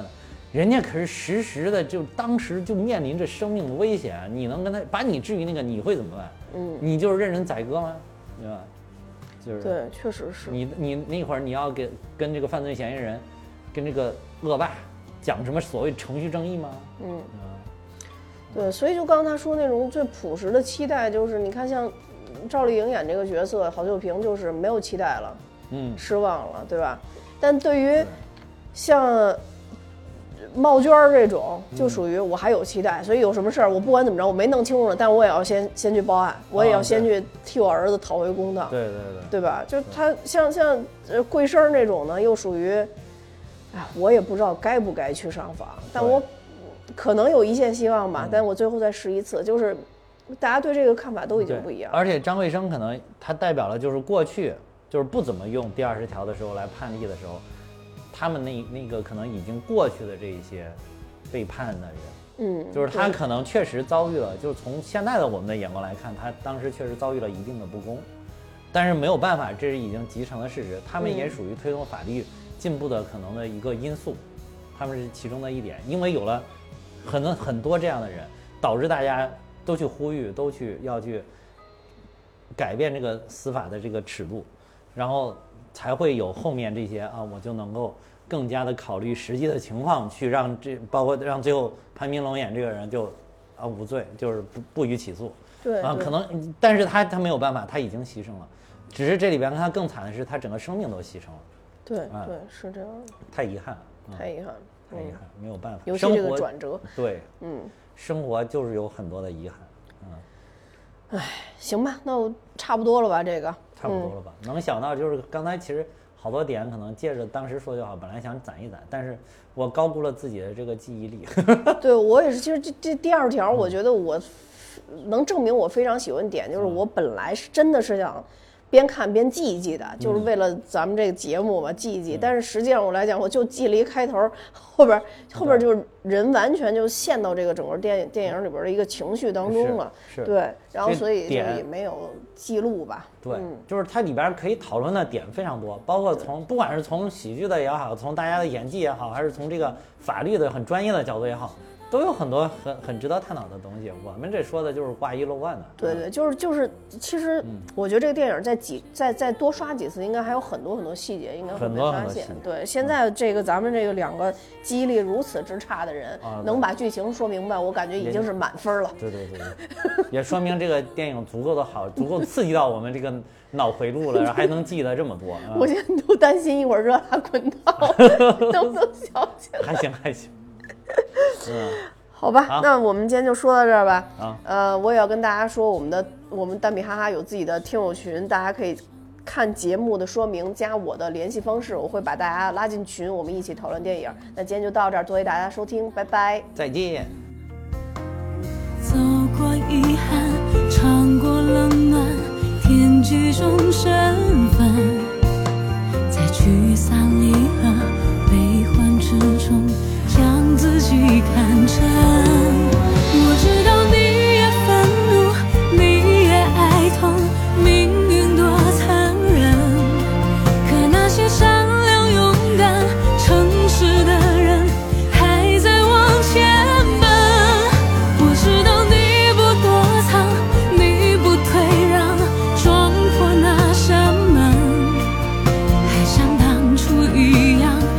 人家可是实时的，就当时就面临着生命的危险，你能跟他把你置于那个，你会怎么办？你就是任人宰割吗？对吧？就是对，确实是你那会儿你要跟这个犯罪嫌疑人，跟这个恶霸讲什么所谓程序正义吗？ 对，所以就刚才他说那种最朴实的期待，就是你看像赵丽颖演这个角色郝秀萍就是没有期待了，失望了，对吧？但对于像冒娟这种，就属于我还有期待，所以有什么事儿我不管怎么着我没弄清楚了，但我也要先去报案，我也要先去替我儿子讨回公道，对吧？就他像桂生那种呢，又属于，哎，我也不知道该不该去上访，但我可能有一线希望吧，但我最后再试一次，就是大家对这个看法都已经不一样。 而且张桂生可能他代表了就是过去就是不怎么用第20条的时候来判例的时候，他们那个可能已经过去的这一些被判的人，就是他可能确实遭遇了，就是从现在的我们的眼光来看，他当时确实遭遇了一定的不公，但是没有办法，这是已经集成的事实。他们也属于推动法律进步的可能的一个因素，他们是其中的一点，因为有了很多这样的人，导致大家都去呼吁，要去改变这个司法的这个尺度，然后才会有后面这些我就能够更加的考虑实际的情况，去让包括让最后潘斌龙演这个人就无罪，就是不予起诉。 对可能，但是他没有办法，他已经牺牲了，只是这里边他更惨的是他整个生命都牺牲了。 对，是这样的， 太遗憾， 太遗憾， 没有办法。 尤其这个转折， 对，生活就是有很多的遗憾， 行吧，那我差不多了吧，这个差不多了吧。能想到就是刚才其实好多点可能借着当时说就好，本来想攒一攒，但是我高估了自己的这个记忆力。 对，我也是，其实这第2条，我觉得我能证明我非常喜欢点，就是我本来是真的是想边看边记一记的，就是为了咱们这个节目嘛，记一记。但是实际上我来讲，我就记了一开头，后边就是人完全就陷到这个整个电影里边的一个情绪当中了。 是， 对，然后所以就也没有记录吧。 对，就是它里边可以讨论的点非常多，包括不管是从喜剧的也好，从大家的演技也好，还是从这个法律的很专业的角度也好，都有很多很值得探讨的东西。我们这说的就是挂一漏万的。 对，就是其实我觉得这个电影再多刷几次，应该还有很多细节应该会被发现。对，现在这个咱们这个2个记忆力如此之差的人，能把剧情说明白，我感觉已经是满分了。 对，也说明这个电影足够的好，足够刺激到我们这个脑回路了，还能记得这么多。 我现在都担心一会儿热辣滚烫能不能想起来。 还行。 好吧，那我们今天就说到这儿吧。我也要跟大家说，我们蛋比哈哈有自己的听友群，大家可以看节目的说明，加我的联系方式，我会把大家拉进群，我们一起讨论电影。那今天就到这儿，多谢大家收听，拜拜， 再见。 走过遗憾，尝过冷暖，填几种身份，在聚散离合悲欢之中，将自己看真。我知道你也愤怒，你也哀痛，命运多残忍，可那些善良勇敢诚实的人还在往前奔。我知道你不躲藏，你不退让，撞破那扇门，还像当初一样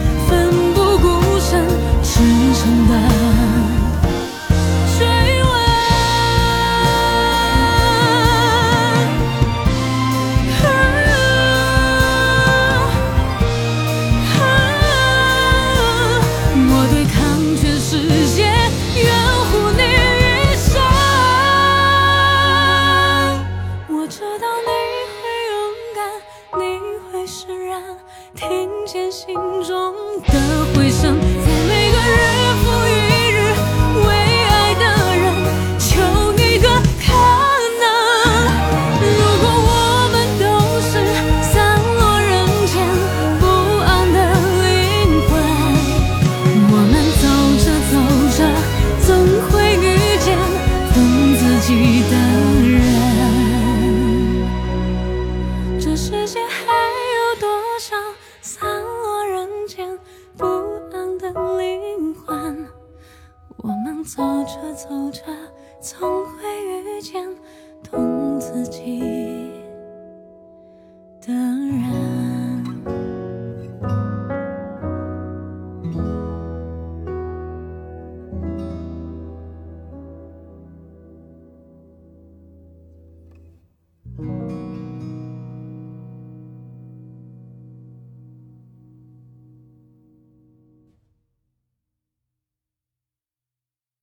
样走着走着，总会遇见懂自己。